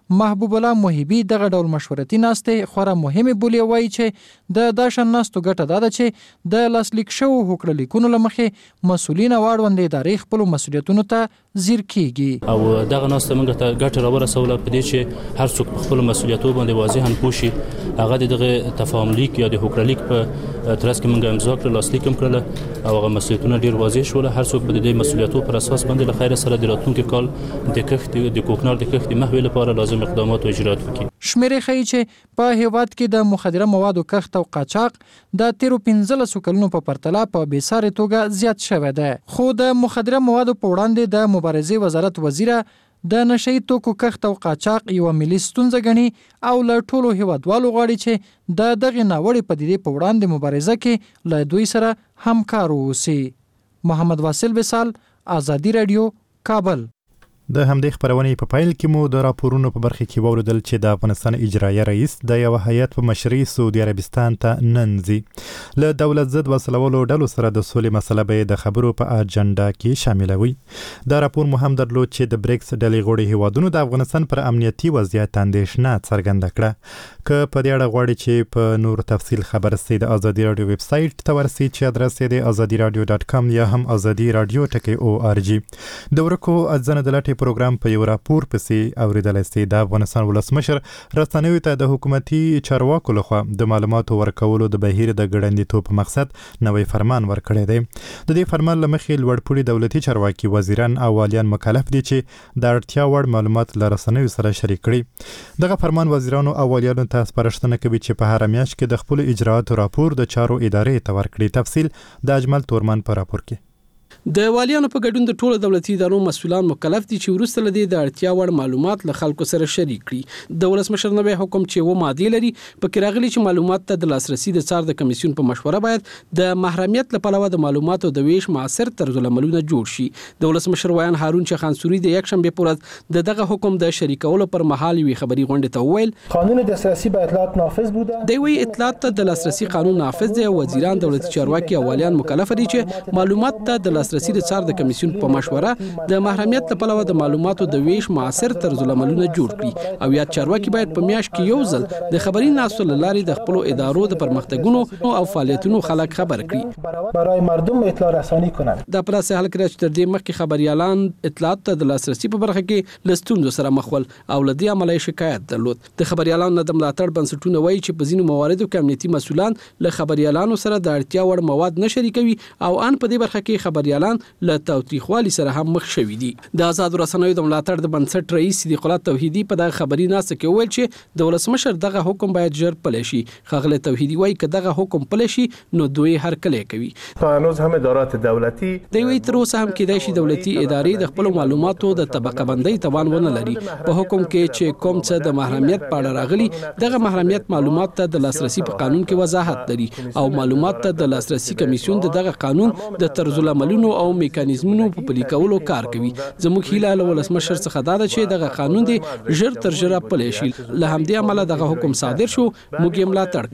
محبوب الله محبي دغه ډول مشورتي ناستې خورا مهمه بولي وایي چې د داشن ناستو ګټه دا ده چې د لاسلیک شو هوکړه لیکونو لمخې مسولین او اړوند ادارې خپل مسولیتونو ته ځیر کیږي او دغه ناسته موږ ته ګټه راورسوله په دې چې هر څوک خپل مسولیتونو باندې واضحاً پوښي هغه دغه تفاهم لیک یا د هوکړه لیک په ترڅ کې موږ امضا کړل لاسلیک هم کړل او هغه مسولیتونه ډیر واضح شول هر څوک به د مسولیتونو پر اساس باندې له خیر سره د راتلونکي کال د کښت د کوکنار د کښت محوی لپاره لازم اقدامات او اجرات وکړي. شمیرې ښیي چې په هیواد کې د مخدره موادو کښت او قاچاق د تیرو پنځلسو کلونو په پرتله په بېسارې توګه زیات شوی دی. خو د مخدره موادو په وړاندې د مبارزې وزارت وزیره د نشئی توکو کښت او قاچاق یو ملي ستونزه ګڼي او له ټولو هیوادوالو غواړي چې د دغې ناوړې پدیدې په وړاندې مبارزه کې له دوی سره همکار واوسي. محمد واصل وصال، آزادي رادیو، کابل. د همدې خبرونې په پایل کې مو د راپورونو په برخه کې واوریدل چې د افغانستان اجرایه رئیس د یو هیئت په مشرۍ سعودي عربستان ته نن ځي. له دولت ضد وسلوالو ډلو سره د سولې مسله به د خبرو په اجنډا کې شاملوي. دا راپور مو هم درلود چې د بریکس ډلې غړي هیوادونو د افغانستان پر امنیتي وضعیت اندېښنه څرګنده کړه. که په دې اړه غواړئ چې په نور تفصیل خبر سئ د ازادي رادیو ویب سایټ ته ورسئ چې ادرس یې د ازادي رادیو ډاټ کام یا هم ازادي رادیو ټکی او آر جی. د ورکو ځنه د لټې پروګرام په یو راپور پسې اوریدلای سئ. د افغانستان ولسمشر رسنیو ته د حکومتي چارواکو لخوا د معلوماتو ورکولو د بهیر د ګړندیتوب په مقصد نوی فرمان ورکړی دی. د دې فرمان له مخې لوړپوړي دولتي چارواکي وزیران او والیان مکلف دي چې د اړتیا وړ معلومات له رسنیو سره شریک کړي. دغه فرمان وزیرانو او والیانو ته سپارښتنه کوي چې په هر میاشت کې د خپل اجرااتو راپور د چارو ادارې ته ورکړي. تفصیل د اجمل تورمان په راپور کې. د والیانو په ګډون د ټولو دولتي ادارو مسؤلان مکلف دي چې وروسته لدی د اړتیا وړ معلومات له خلکو سره شریک کړي. د ولسمشر نوی حکم چې و ماده لري په کې راغلي چې معلومات ته د لاسرسي د څار د کمیسیون په مشوره باید د محرمیت لپاره د معلوماتو د ویش معاصر طرز العملونه جوړ شي. د ولسمشر ویان هارون چخانسوري د یک شنبه پر ورځ د دغه حکم د شریکولو پر مهال وی خبري غونډه ته وویل قانون دسترسی به اطلاعات نافذ بوده. د وی اطلاعات ته د لاسرسي قانون نافذ دی. وزیران دولتي چارواکي او والیان مکلف دي چې معلومات ته د لاسرسي د څار د کمیسیون په مشوره د محرمیت لپاره د معلوماتو د ویش معاصر طرز العملونه جوړ کړي او یا چارواکي باید په میاشت کې یو ځل د خبري ناسو لارې د خپل ادارو د پرمختګونو او فعالیتونو خلک خبر کړي برای مردم اطلاع رسانی کنند. د پراسه حل کړی چې تر دې مخکې خبريالان اطلاعات ته د لاسرسي په برخه کې لستوندو سره مخول او لدی عملي شکایت درلود. د خبريالانو د ملاتړ بنسټونه وایي چې په ځینو مواردو کې امنیتي مسولان له خبريالانو سره د اړتیا وړ مواد نه شریکوي او ان په دې برخه کې خبريالان له توتیخوالي سره هم مخ شوي دي. د آزاد رسنیو د ملاتړ د بنسټ رئیس صدیق الله توحیدی په دغه خبري ناسته کې وویل چې د ولسمشر دغه حکم باید ژر پلی شي. خغله توحیدی وایي چې دغه حکم پلی شي نو دوی هر کله کوي. هنوز هم ادارات دولتي د وی تر اوسه هم کېدای شي دولتي ادارې د خپل معلوماتو د طبقه بندۍ توان ونه لري. په حکم کې چې کوم څه د محرمیت په اړه راغلي دغه محرمیت معلومات ته د لاسرسي په قانون کې وضاحت لري او معلومات ته د لاسرسي کمیسیون د دغه قانون د طرز العملونو او میکانیزمونو په پلي کولو کار کوي. زموږ هیله له ولسمشر څخه دا ده چې دغه قانون دی ژر تر ژره پلی شي. له همدې امله دغه حکم صادر شو. موږ یې ملاتړ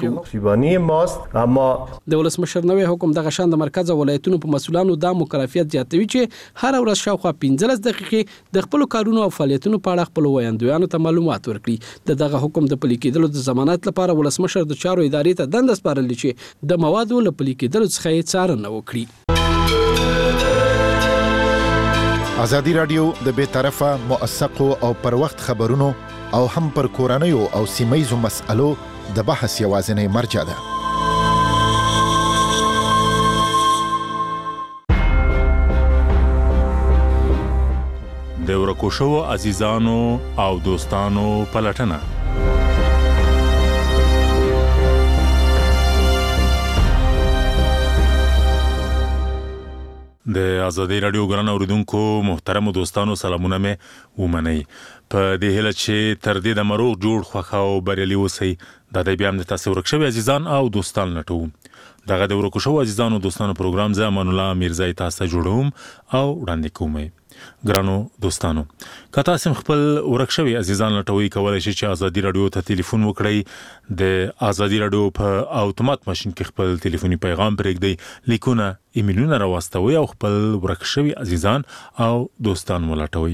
کوو. اما د ولسمشر نوی حکم دغه شان د مرکز او ولایتونو په مسؤلانو د مکلفیت زیاتوي چې هر ورځ شاوخوا پنځلس دقیقې د خپل کارونو او فعالیتونو په اړه خپل ویاندویانو ته معلومات ورکړي. د دغه حکم د پلي کېدلو د ضمانت لپاره ولسمشر د چارو ادارې ته دنده سپارلې چې د موادو له پلي کېدلو څخه یې څارنه وکړي. ازادي رادیو د بې طرفه موثقو او پر وخت خبرونو او هم پر کورنیو او سیمایزو مسألو د بحث یوازینی مرجع ده. د ورکو شوو عزیزانو او دوستانو پلټنه. د آزادی رادیو ګران اوریدونکو محترم دوستانو سلامونه مې ومنئ. په دې هیله چې تر دې د مروغ جوړ خوښه او بریالي اوسئ. دا دی بیا هم د تاسو ورک شوي عزیزان او دوستان لټوم. دغه د ورکو شوو عزیزانو دوستانو پروګرام زه امان الله میرزای تاسو ته جوړوم او وړاندې کوم. ګرانو دوستانو که تاسو خپل ورک شوي عزیزان لټوي کولای شئ چې آزادی رادیو ته ټلیفون وکړئ. د آزادی رادیو په اتومات ماشين کې خپل ټلیفوني پیغام پرېږدئ، لیکونه ایمیلونه راواستوي او خپل ورک شوي عزیزان او دوستان ولټوي.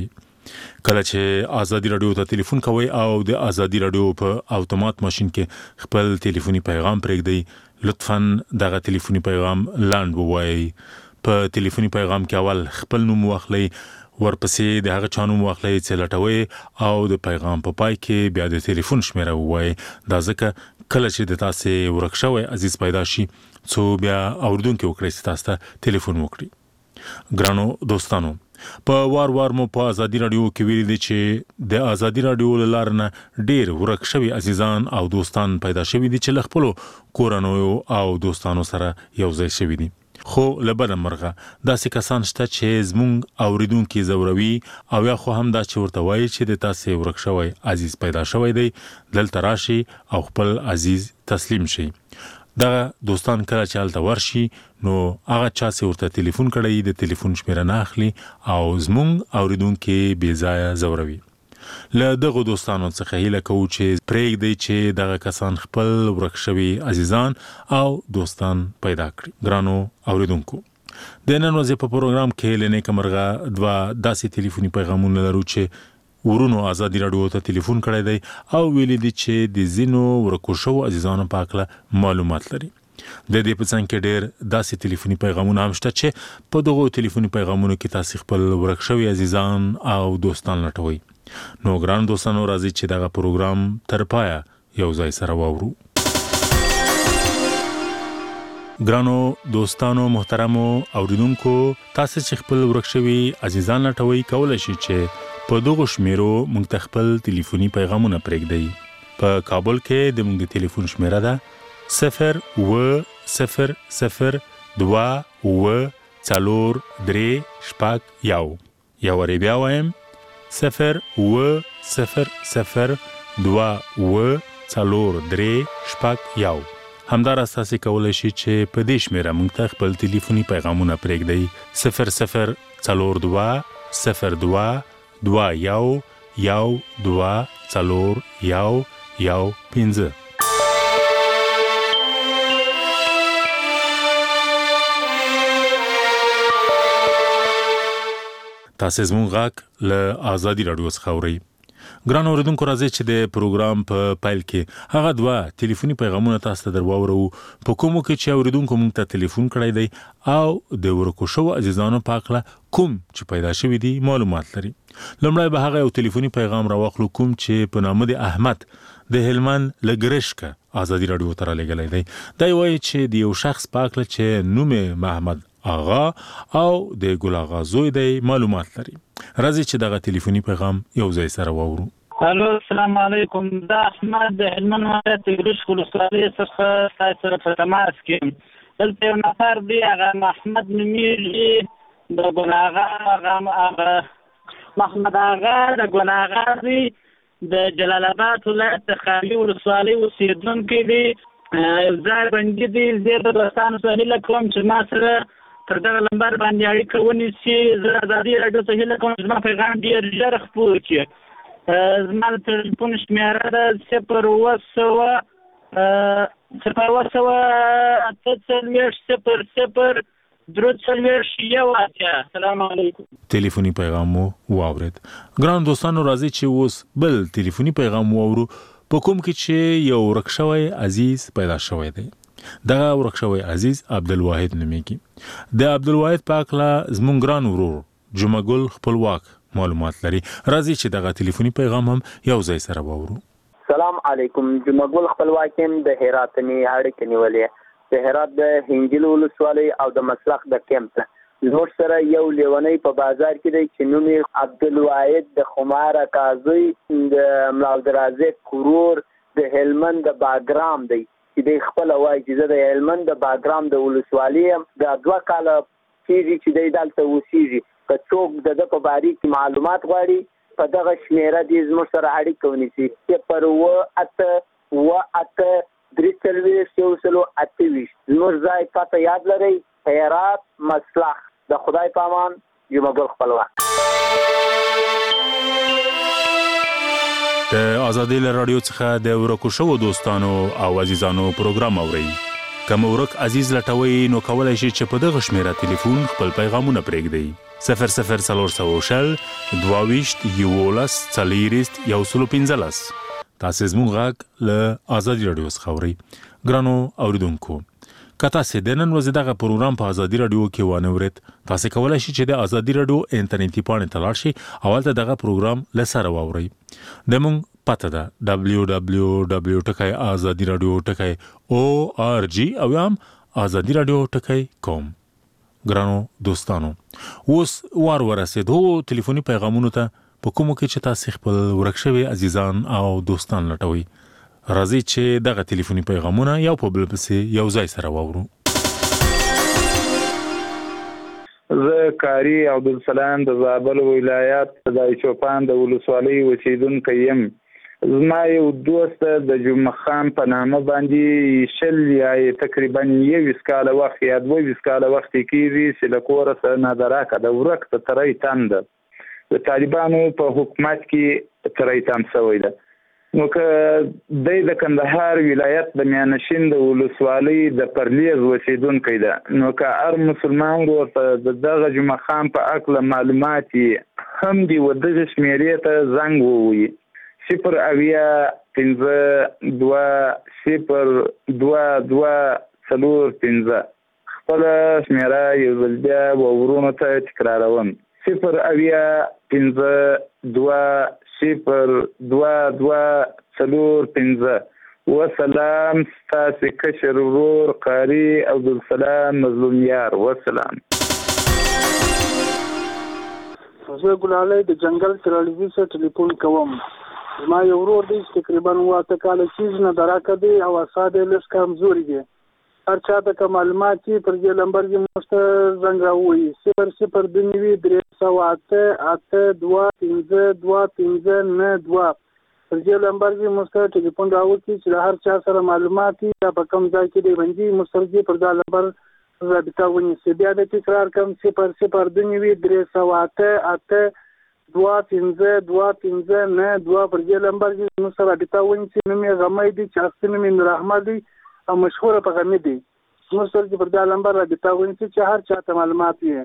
کله چې ازادي رادیو ته ټلیفون کوئ او د ازادي رادیو په اتومات ماشين کې خپل ټلیفوني پیغام پرېږدئ، لطفاً دغه ټلیفوني پیغام لاند ووایئ. په ټلیفوني پیغام کې اول خپل نوم واخلئ، ورپسې د هغه چا نوم واخلئ چې لټوئ او د پیغام په پای کې بیا د ټلیفون شمیره ووایئ. دا ځکه کله چې د تاسې ورک شوی عزیز پیدا شي څو بیا اوریدونکي وکړئ چې تاسو ته ټلیفون وکړي. ګرانو دوستانو، په وار وار مو په ازادي رادیو کې ویلي دي چې د ازادي رادیو له لارې نه ډېر ورک شوي عزیزان او دوستان پیدا شوي دي چې له خپلو کورنیو او دوستانو سره یو ځای شوي دي. خو له بده مرغه داسې کسان شته چې زموږ اوریدونکي ځوروي او یا خو هم دا چې ورته وایي چې د تاسې ورک شوی عزیز پیدا شوی دی، دلته راشي او خپل عزیز تسلیم شي. دغه دوستان کله چې هلته ورشي نو هغه چا چې ورته ټلیفون کړی د ټلیفون شمیره نه اخلي او زموږ اوریدونکي بې ځایه ځوروي. له دغه دوستانو څخه هیله کوو چې پرېږدئ چې دغه کسان خپل ورک شوي عزیزان او دوستان پیدا کړي. ګرانو اوریدونکو، د نن ورځې په پروګرام کې له نیکه مرغه دوه داسې ټلیفوني پیغامونه لرو چې ورونو ازادي رادیو ته ټلیفون کړی دی او ویلي دي چې د ځینو ورکو شوو عزیزانو په هکله معلومات لري. د دې په څنګ کې ډېر داسې ټلیفوني پیغامونه هم شته چې په دغو ټلیفوني پیغامونو کې تاسې خپل ورک شوي عزیزان او دوستان لټوئ. نو ګران دوستانو، راځي چې دغه پروګرام تر پایه یو ځای سره واورو. ګرانو دوستانو، محترمو اوریدونکو، تاسو چې خپل ورک شوي عزیزان لټوئ کولای شئ چې په دغو شمیرو موږ ته خپل ټلیفوني پیغامونه پرېږدئ. په کابل کې د موږ د ټلیفون شمیره ده صفر اوه صفر صفر دوه اوه څلور درې شپږ یو. یو وارې بیا وایم، صفر اوه صفر صفر دوه اوه څلور درې شپږ یو. همداراز تاسې کولی شئ چې په دې شمیره موږ ته خپل ټلیفوني پیغامونه پرېږدئ. صفر صفر څلور دوه صفر دوه دوه یو یو دوه څلور یو یو پنځه. تاسو زموږ غږ له ازادي رادیو څخه اورئ. ګران اوریدونکو، راځئ چې د پروګرام په پیل کې هغه دوه ټلیفوني پیغامونه تاسو ته در واورو په کومو کې چې اوریدونکو موږ ته ټلیفون کړی دی او د ورکو شوو عزیزانو په هکله کوم چې پیدا شوي دي معلومات لري. لومړی به هغه یو ټلیفوني پیغام راواخلو کوم چې په نامه د احمد د هلمند له ګرشکه ازادي رادیو ته رالیږلی دی. دی وایي چې د یو شخص په هکله چې نوم یې محمد آغا او د ګل آغا زوی دی معلومات لري. راځي چې دغه ټلیفوني پیغام یو ځای سره واورو. الو، السلام علیکم. دا احمد د هلمند ولایت ګرشک ولسوالۍ څخه ستاسو سره په تماس کې یم. دلته یو نفر دی، هغه محمد نومیږي، د ګل آغا هغه محمد آغا د ګل آغا دی، د جلال آباد ولایت د خاري ولسوالۍ اوسېدونکی دی. ځای بندي دی. زه د دوستانو سره هیله کوم چې ما سره پر دغه نمبر باندې اړیکه ونیسي. زه ازادي رادیو ته هیله کوم چې زما پیغام ډېر ژر خپور کړي. زما د ټلیفون شمیره ده صفر اوه سوه صفر اوه سوه اته څلوېښت صفر صفر درې څلوېښت یو اتیا. السلام علیکم. ټلیفوني پیغام مو واورید. ګران دوستانو، راځي چې اوس بل ټلیفوني پیغام واورو په کوم کې چې یو ورک شوی عزیز پیدا شوی دی. دغه ورک شوی عزیز عبدالواحد نومیږي. د عبدالواحد په هکله زموږ ګران ورور جمعه ګل خپلواک معلومات لري. راځي چې دغه ټلیفوني پیغام هم یو ځای سره واورو. سلام علیکم. جمعه ګل خپلواک یم، د هرات نه اړیکه نیولې. د هرات د هنګل ولسوالۍ او د مسلخ د کیمپ زموږ سره یو لیونی په بازار کې دی چې نوم یې عبدالواحد د خمار کازوی د ملا عبدالرازق کورور د هلمند د باګرام دی چې دی خپله وایي چې زه د هلمند د باګرام د ولسوالۍ یم. دا دوه کاله کېږي چې دی دلته اوسېږي. که څوک د ده په باره کې معلومات غواړي په دغه شمېره دې زموږ سره اړیکه ونیسي. صفر اوه اته اوه اته درې څلوېښت یو سلو اته ویشت. زموږ ځای پته یاد لرئ، هرات مسلخ. د خدای په امان، جمعه ګل خپلواک. د ازادي رادیو څخه د ورکو شوو دوستانو او عزیزانو پروګرام اورئ. که مو ورک عزیز لټوئ نو کولی شئ چې په دغه شمیره ټلیفون خپل پیغامونه پرېږدئ. صفر صفر څلور سوه شل دوه ویشت یولس څلېرویشت یو سل او پنځلس. تاسې زموږ غږ له ازادي راډیو څخه اورئ. ګرانو اوریدونکو، که تاسې د نن ورځې دغه پروګرام په ازادي راډیو کې وانه ورید، تاسې کولی شئ چې د ازادي راډیو انټرنیټي پاڼې ته لاړ شئ او هلته دغه پروګرام له سره واورئ. زموږ پته ده دبلیو دبلیو دبلیو ټکی ازادي راډیو ټکی او آر جی او یا هم ازادي راډیو ټکی کوم. ګرانو دوستانو، اوس وار ورسېدو ټلیفوني پیغامونو ته، په کومو کې چې تاسې خپل ورک شوي عزیزان او دوستان لټوئ. راځئ چې دغه ټلیفوني پیغامونه یو په بل پسې یو ځای سره واورو. زه کاری عبدالسلام د زابل ولایت د چوپان د ولسوالۍ اوسیدونکی یم. زما یو دوست د جمعه خان په نامه باندې شل یا تقریبا یویشت کاله وخت یا دوه کاله وخت کېږي چې له کوره څه نادراکه د ورک د تری تن ده. د طالبانو په حکومت کې تری تن شوی ده. نو که دی د کندهار ولایت د میانشین د ولسوالۍ د پرلیز اوسیدونکی ده، نو که هر مسلمان ورته د دغه جمعه خان په هکله معلومات هم دي و دغه شمېرې ته زنګ ووهي صفر اویا پنځه دوه صفر دوه دوه څلور پنځه. خپله شمېره یو ځل بیا ورونو ته تکراروم: صفر اویا پنځه دوه صفر دوه دوه څلور پنځه. وسلام، ستاسې کشر ورور قاري عبدالسلام مظلوم یار. وسلام. زه ګلالی د جنګل ترالوي څخه ټلیفون کوم. زما یو ورور دی چې تقریبا اووه اته کاله کېږي، نه دراکه دی او اعصاب یې لږ کمزوري دي. هر چا ته که معلومات وي پر دې نمبر کې موږ ته زنګ راووهي: صفر صفر دوه نوي درې سوه اته اته دوه پنځه دوه پنځه نه دوه. پر دې نمبر کې موږ ته ټلیفون راوکړي چې د هر چا سره معلومات وي یا په کوم ځای کې دی بندي موږ سره پر دا نمبر رابطه ونیسي. بیا د تکرار کوم: صفر صفر دوه نوي درې سوه اته اته دوه پنځه دوه پنځه نه دوه. پر دې نمبر کې موږ سره رابطه ونیسي. نوم یې غمی دی چې اصلي نوم یې نوراحمد دی او مشهوره په غمی دی. موږ سره پر دا نمبر رابطه ونیسي چې هر چا ته معلومات وي.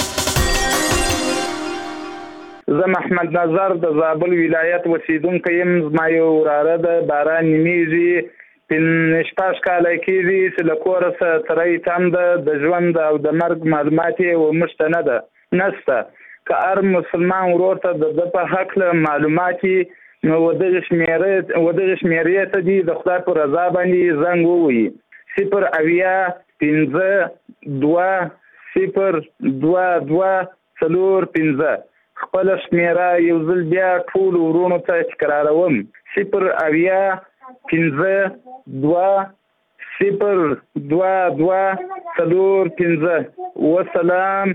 زه محمد نظر د زابل ولایت اوسیدونکی یم. زما یو وراره ده، باران نیمیږي، شپږ کاله کېږي چې له کوره څه تری تم ده. د ژوند او د مرګ معلومات یې وموږ ته نه ده نشته. که هر مسلمان ورور ته د ده په هکله معلومات وي، نو ودغه شمېرې ته دي د خدای په رضا باندې زنګ ووهي: صفر اویا پنځه دوه صفر دوه دوه څلور پنځه. خپله شمېره یو ځل بیا ټولو ورونو ته تکراروم: صفر اویا پنځه دوه صفر دوه دوه څلور پنځه. وسلام.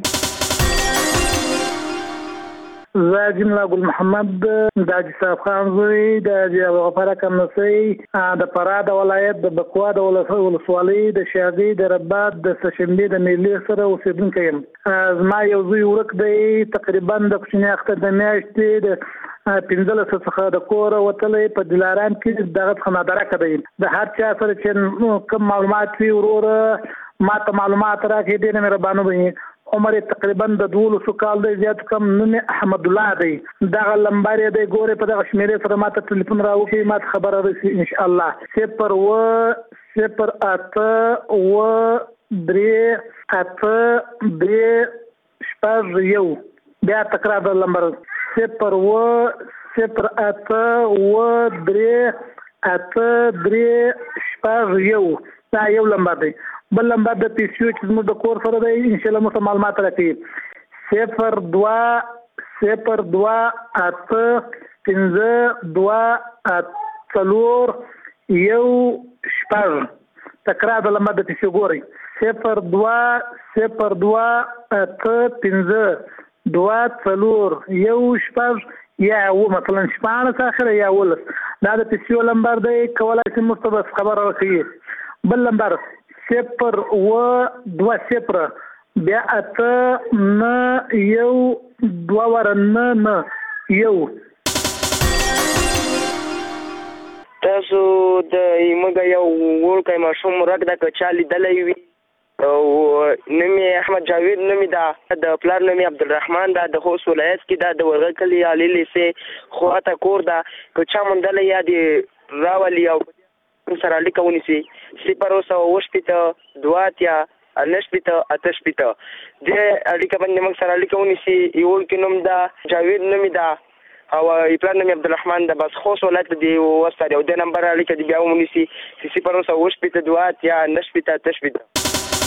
زه جمله ګل محمد د حاجي صاحب خان زوی د حاجي غفار کمنسی د فراه د ولایت د بکوا د ولسوالۍ د شاغي د رباط د سشنبې د میلې سره اوسیدونکی یم. زما یو زوی ورک دی، تقریبا د کوچني اختر د میاشتې د پنځلس څخه د کوره وتلی په دلارام کې دغه څخه نادراکه دی. د هر چا سره چې کوم معلومات وي وروره ما ته معلومات راکړي. ډېر مهربانه به عمر تقریبا د دولسو کال دی، زیات کم نوم احمد الله دی. دغه لمبر دی، ګورې په دغه شمېرې سره ما ته ټلیفون راوکړي، ما ته خبره رسي انشاءالله. صفر اوه صفر اته اوه درې اته درې شپږ یو. بیا تکرار د لمبر: صفر اوه صفر اته اوه درې اته درې شپږ یو. دا یو لمبر دی. بل لمبر د پیسیو چې زموږ د کور سره دی، انشاءالله موږ ته معلومات راکوي: صفر دوه صفر دوه اته پنځه دوه څلور یو شپږ. تکرار د لمبر د پیسیو ګورئ: صفر دوه صفر دوه اته پنځه دوه څلور یو شپږ یا اووه، مثلا شپاړس اخره یا اوولس. دا د پیسیو لمبر دی، کولی شي موږ ته بس خبره راکوي. بل لمبر صفر اوه دوه صفر بیا اته نه یو دوه وره نه نه یو. تاسو د موږ یو وړوکی ماشوم ورک ده، که چا لیدلی وي او نوم احمد جاوید نوم دا د پلار نوم عبدالرحمن دا د خوست ولایت کې دا د ورغه کلی عالی لیسې خو اته کور دا که چا مندل یا دی راولي او سره لیکه ونیسي صفر اوسه وشپېته دوه اتیا نه شپېته اته شپېته دې اړیکه باندې موږ سره لیکه ونیسي یو کې نوم دا جاوید نوم دا او پلان نوم عبدالرحمن د بس خوست ولایت دی وستاره او د نمبر اړیکه دی بیا ونیسي صفر اوسه وشپېته دوه اتیا نه شپېته اته شپېته.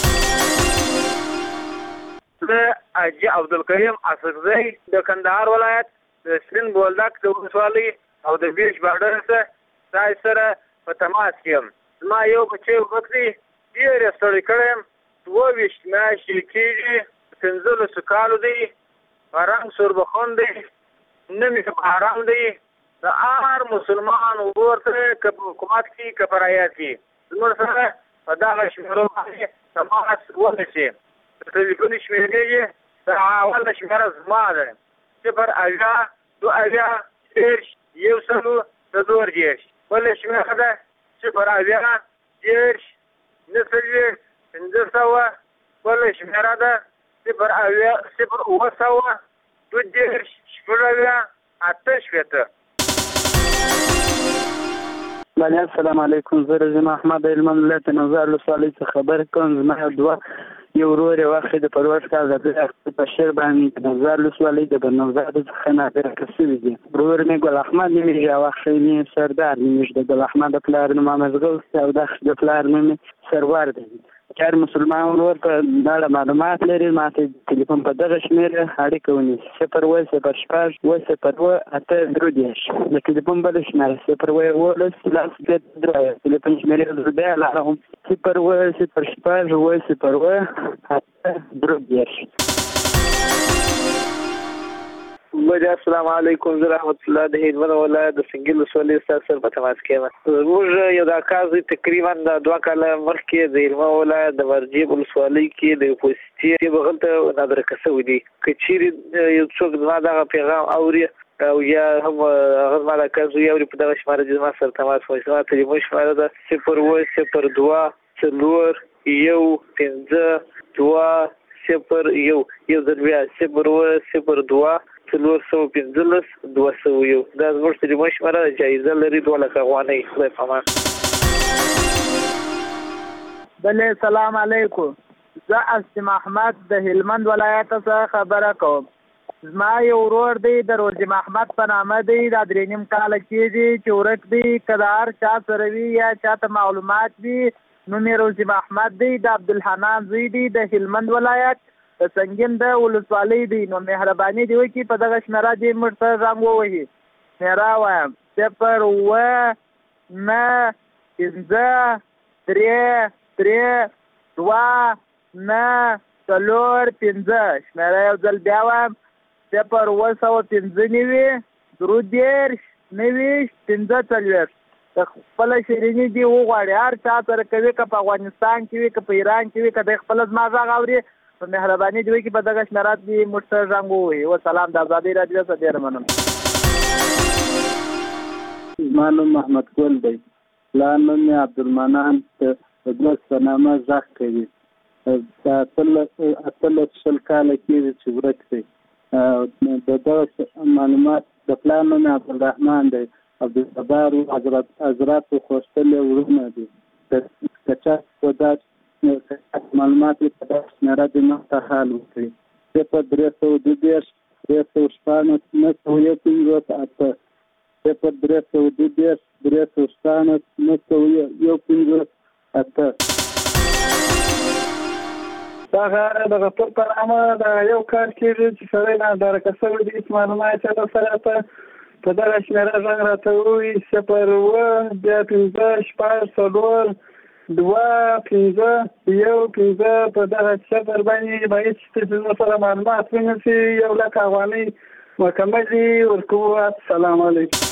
زه حاجي عبدالکریم اسدزی د کندهار ولایت د سرین بولدک د ولسوالۍ او د بیش بارډر څخه تاسو سره په تماس کې یم. زما یو بچی وکړي ډېر یې ستړی کړی یم. دوه ویشت میاشتې کېږي پنځلسو کالو دی رنګ سوربخون دی نه مې په حرام دی د هر مسلمان ورور ته که په حکومت کې که په رعیت کې زموږ سره په دغه شمېرو باندې تماس ونیسي. د ټلیفون شمېرې یې د اوله شمېره زما ده صفر اویا دوه اویا دېرش یو سلو څلور دېرش. بله شمېره ده صفر اویا دېرش نه څلوېښت پنځه سوه. بله شمېره ده صفر اویا صفر اوه سوه دوه دېرش شپږ اویا اته شپېته. بله السلام علیکم. زه رژیم احمد هلمند ولایت نوزار ولسوالۍ څخه خبرې کوم. زما یو دوه یو ورور یې واخې د پروژ کال د دوی په شعر باندې د نوزار ولسوالۍ د بنوزار څخه نابرکه شوي دي. ورور مې ګل احمد نومېږي او واخې مې سردار نومېږي. د ګل احمد د پلار نوم احمدګل او د د پلار نوم سرور دی. هر مسلمان ورور په اړه معلومات لري ماته ټلیفون په دغه شمېره اړیکه ونیسي صفر اوه صفر شپږ اوه صفر اوه اته درې دېرش. د ټلیفون بله شمېره صفر اوه اوولس لس شپېته درې. ټلیفون شمېرې زه بیا لرم صفر اوه صفر شپږ اوه صفر اوه اته درې دېرش. بله السلام علیکم. زه رحمت الله د هلمند ولایت د سنګیل ولسوالۍ ستاسو سره په تماس کې یم. زموږ یو دا کار دی تقریبا د دوه کاله مخکې د هلمند ولایت د ورجیب ولسوالۍ کې د پوستې بغلته نابرکه شوي دي. که چیرې یو څوک زما دغه پیغام اوري او یا هم هغه زما د کار زوی اوري په دغه شماره دې زما سره تماس ونیسي. زما ټلیفون شماره ده صفر اوه صفر دوه څلور یو پنځه دوه صفر یو یو ځل بیا صفر اوه صفر دوه څلور سوه پنځلس دوه سوه یو. دا زموږ ټلیفون شمېره ده. جایزه لري دوه لکه افغانۍ. خدای په امان. بله سلام علیکم. زه اسلم احمد د هلمند ولایت څخه خبره کوم. زما یو ورور دی د روزیم احمد په نامه دی. دا درې نیم کاله کېږي چې ورک دی. که د هر چا سره وي یا چاته معلومات وي نوم یې روزیم احمد دی. د عبدالحنان زوی دی د هلمند ولایت د سنګین د ولسوالۍ دی. نو مهرباني دی وکړي په دغه شمېره دې موږ ته زنګ ووهي. شمېره وایم صفر اوه نه پنځه درې درې دوه نه څلور پنځه. شمېره یو ځل بیا وایم صفر اوه سوه پنځه نوي درې دېرش نوي پنځه څلوېښت. د خپله شیریني دې وغواړي هر چا سره کوي که په افغانستان کې وي که په ایران کې وي که د خپله زما غږ اوري په مهرباني دی وکړي په دغه شمېره دې موږ ته زنګ ووهي. وسلام. د ازادۍ راډیو څخه ډېره مننه. زما نوم محمد ګل دی. پلار نوم یې عبدالمنان د دوست په نامه غږ کوي. د اتلس شل کاله کېږي چې ورک دی. د دغه معلومات د پلار نوم یې عبدالرحمن دی. عبدالجبار حضرت حضرات خوښتلي ورونه دي. که چا په دا معلومات په دغه شمېره دې موږ ته حال وکړي. صفر درې سوه دوه دېرش درې سوه شپاړس نه سوه یو پنځوس اته. صفر درې سوه دوه دېرش درې سوه شپاړس نه سوه یو پنځوس اته. دغه د غفور په نامه دغه یو کار کېږي چې سړی نابرکه شوی دی. هېڅ معلومات یې نه سره ته په دغه شمېره زنګ راته ووایي صفر اوه بیا پنځه شپږ څلور دوه پنځه یو پنځه. په دغه صفر باندې به هېڅ څه سره معلومات ونیسي. یو لک افغانۍ مکملې ورکوو. السلام علیکم.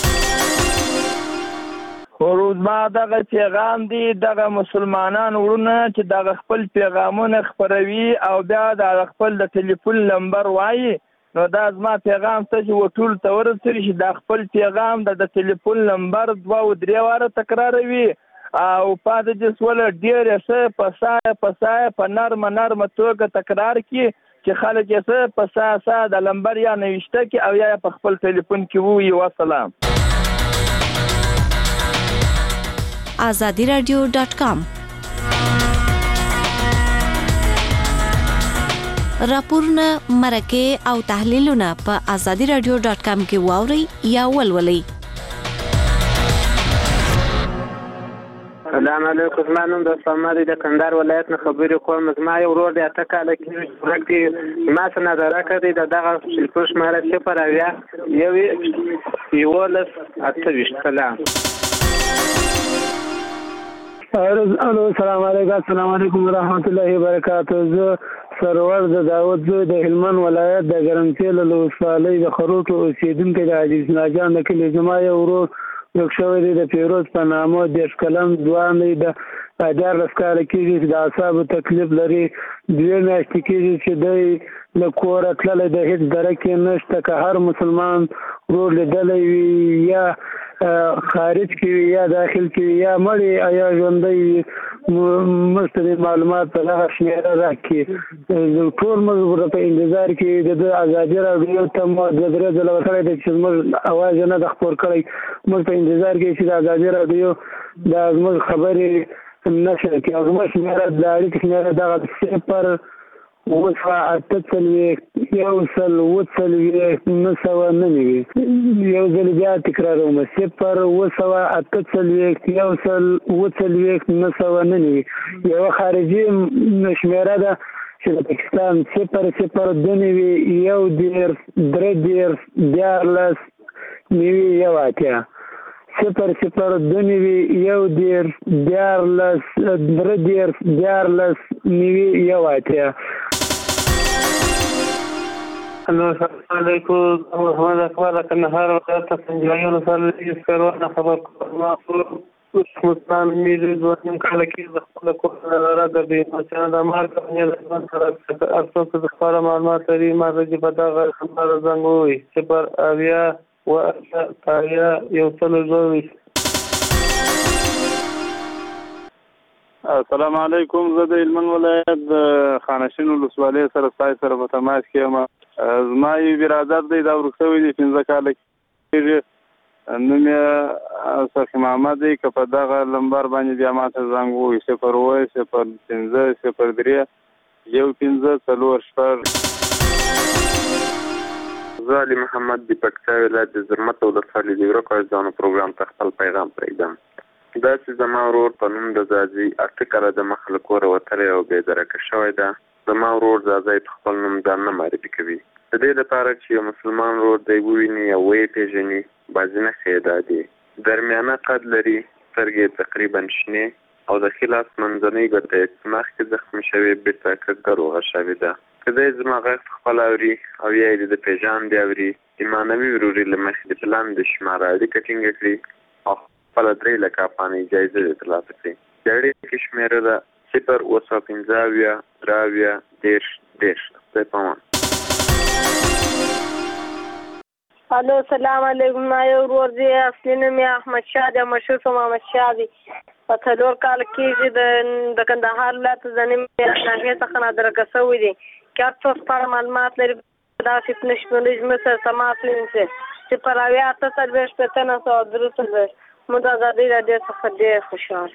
خو روزما دغه پیغام دی دغه مسلمانان ورونه چې دغه خپل پیغامونه خپروي او بیا د خپل د ټلیفون نمبر وایي. نو دا زما پیغام ته چې وټول ته ورسېږي چې دا خپل پیغام د ټلیفون نمبر دوه او درې واره تکراروي او پاتې دې سوله ډېرې ښه په سایه په سایه په نرمه نرمه توګه تکرار کړي چې خلک یې څه په سایه سایه د لمبر یا نوشته کې او یا په خپل ټلیفون کې ووایي. وسلام. آزادی رادیو ډاټ کام راپورونه، مرکې او تحلیلونه په آزادی رادیو ډاټ کام کې واورئ یا ولولئ. السلام علیکم. زما نوم د صمد د کندهار ولایت نه خبرې کوم. زما یو ورور د اته کاله کې ورکې ما څه نظر کړی د دغه ټلیفون شماره صفر اویا یو یولس اته ویشت. سلام. الو السلام علیکم. السلام علیکم ورحمت الله وبرکاته. زه سرور د داود زوی د هلمند ولایت د ګرمسېل ولسوالۍ د خروټو اوسېدونکی د عزیز ناجان د کلي. زما یو ورور ورک شوی دی د پیروز په نامه، دېرش کلن ځوان دی، د دیارلس کاله کېږي چې د اعصابو تکلیف لري. دوې میاشتې کېږي چې دی له کوره تللی د هېڅ درک یې نشته. که هر مسلمان ورور لیدلی وي یا خارج کې وي یا داخل کې وي یا مړی یا ژوندی وي، موږ ته د معلومات په دغه شمېره راکړي. ټول موږ په انتظار کې د ده ازادي راډیو ته مو دوه درې ځله ورکړی دی چې زموږ اواز یې نه ده خپور کړی. موږ په انتظار کې چې د ازادي راډیو دا زموږ خبرې نشر کړي. او زموږ شمېره د اړیکې شمېره دغه صفر اووه سوه اته څلوېښت یو سل اووه څلوېښت نهه سوه نه نوي. یو ځل بیا تکراروم، صفر اووه سوه اته څلوېښت یو سل اووه څلوېښت نهه سوه نه نوي. یوه خارجي شمېره ده چې د پاکستان صفر صفر دوه نوي یو دېرش درې دېرش دیارلس نوي یو اتیا. صفر صفر دوه نوي یو دېرش دیارلس درې دېرش دیارلس نوي یو اتیا. السلام علیکم. محمد اکبر کندهار ولایت پنجابی ولسوالۍ سکرونه خبر کوم. مسلمان میری دویم کال کې د خپل کور نه راغلی چې دا مارک نه د سره ارڅو د خبره معلومات لري. ما د په دغه خبره زنګ وي چې پر اویا و ایا یو څل زوی. السلام علیکم. زه د هلمند ولایت د خانشین ولسوالۍ سره سای سره په تماس کې یم. زما یو برادر دی دا ورک شوی دی پنځه کاله کېږي. نوم یې سخي محمد دی. که په دغه لمبر باندې بیا ماته زنګ ووایي صفر اووه صفر پنځه صفر درې یو پنځه څلور شپږ. زه علي محمد د پکتیا ولایت د زرمت ولسوالۍ د ورکو ځانو پروګرام ته خپل پیغام پرېږدم. دا چې زما ورور په نوم د ځاځي اته کاله د مخه له کوره وتلی او بې درکه شوی ده. زما ورور ځاځی په خپل نوم ځان نه معرفي کوي. د دې لپاره چې یو مسلمان ورور دی وویني او ویې پېژني، بعضې نښې یې دا دي: درمیانه قد لري، سترګې تقریبا شنې او د ښي لاس منځنۍ ګوته یې چې مخکې زخمي شوې بېرته کږه روغه شوې ده. که دی زما غږ خپل اوري او یا یې د پیژاندې اوري، د معنوي وروري له مخې د پلان د شماره اړیکه ټینګه کړي او خپله درې لکه افغانۍ جایزه دې ترلاسه کړي. د اړیکې شمېره ده صفر اووه سوه پنځه اویا درې اویا دېرش دېرش. خدای پامان. الو السلام علیکم. ما یو ورور دی، اصلي نوم یې احمد شاه دی، مشهور په محمد شاه دی. په څلور کاله کېږي د کندهار ولایت د نیمې ناحیې څخه نادرکه شوی دی. که هر څوک په اړه معلومات لري داسې نشمېري زموږ سره تماس ونیسي. صفر اویا اته څلوېښت شپېته نهه سوه درې څلوېښت. موږ د ازادۍ راډیو څخه ډېر خوشحال.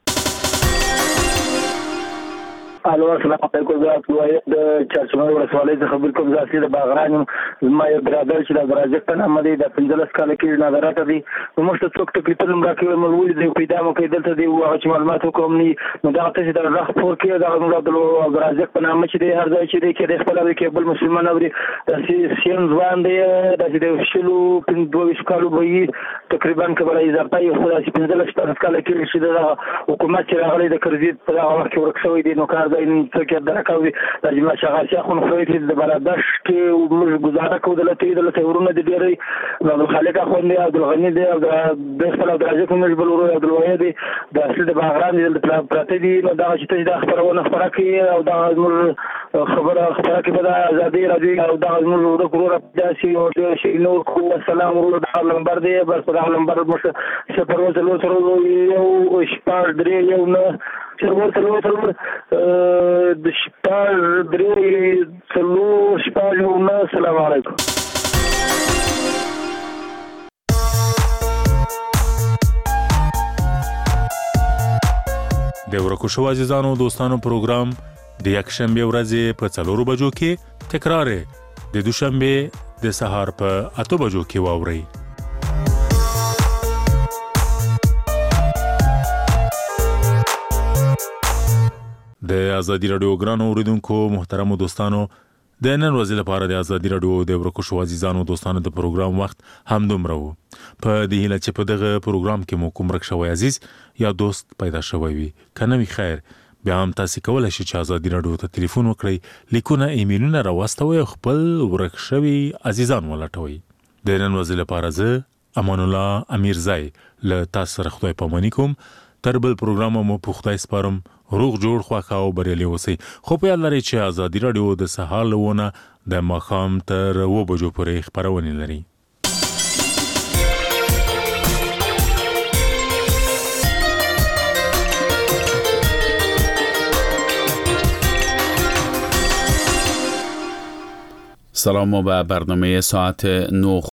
الو السلام علیکم. زه عبدالواحد د چارچمن ولسوالۍ څخه خبرې کوم. زه اصلي د باغران یم. زما یو برادر چې د عبدالرازق په نامه دی، د پنځلس کاله کېږي نادراته دی. نو موږ ته څوک تکلیفونه هم راکوي، موږ ولیدی پیدا مو کوي دلته دی. هغه چې معلومات وکړم نه نو دغه ته چې د غږ خپور کړي دغه موږ عبدالرازق په نامه چې دی هر ځای چې دی کې دی خپل اوري کې بل مسلمان اوري. داسې سیم ځوان دی، داسې د شلو دوه ویشت کالو به وي تقریبا که بله اضافه یو خو داسې پنځلس شپاړس کاله کېږي چې د دغه حکومت چې راغلی د کرزي په دغه وخت کې ورک شوی دی. نو کار ځای څه کې درکوي د جمله شغاسیا خو خو کې د بلادش کې موږ گزاره کوو د لته د لته ورونه د ډېرې د خالق خو نه عبد الغنی دی د خپل د راځي کوم بل ورو عبد الوهاب دی د اصل د باغران د پراته دي نو دا چې د خبرونه خبره کوي او دا موږ خبره خبره کې به د ازادي راځي او دا موږ د کورو داسي او شي نو السلام ورو د نمبر دی بس د نمبر مشه صفر وسلو سره یو شپږ درې یو نه څلور څلور څلور د شپږ درې څلور شپږ یو نه السلام علیکم. د ورکو شو عزیزانو دوستانو پروګرام د یک شنبه ورځې په څلورو بجو کې تکرار د دوشنبه د سهار په اته بجو کې واوري. د ازادي رادیو ګرانو اوریدونکو محترم دوستانو د نن ورځې لپاره د ازادي رادیو د ورکو شو عزیزانو دوستانو د پروګرام وخت هم دومره وو. په دې هیله چې په دغه پروګرام کې مو کوم رک شوی عزیز یا دوست پیدا شوی وي کنه وی خیر بیا هم تاسو کولای شئ چې ازادي رادیو ته ټلیفون وکړئ لیکونه ایمیلونه راوستوي او خپل ورک شوی عزیزان ولټوي. د نن ورځې لپاره زه امان الله امیرزای له تاسو سره خدای پاماني کوم. تر بل پروګرام مو په خدای سپارم روغ جوړ خواخا او بریالي اوسئ. خو په یاد لرئ چې ازادي رادیو د سهار لونه د ماښام تر اوه بجو پورې خپرونې لري. سلام و به برنامه ساعت نه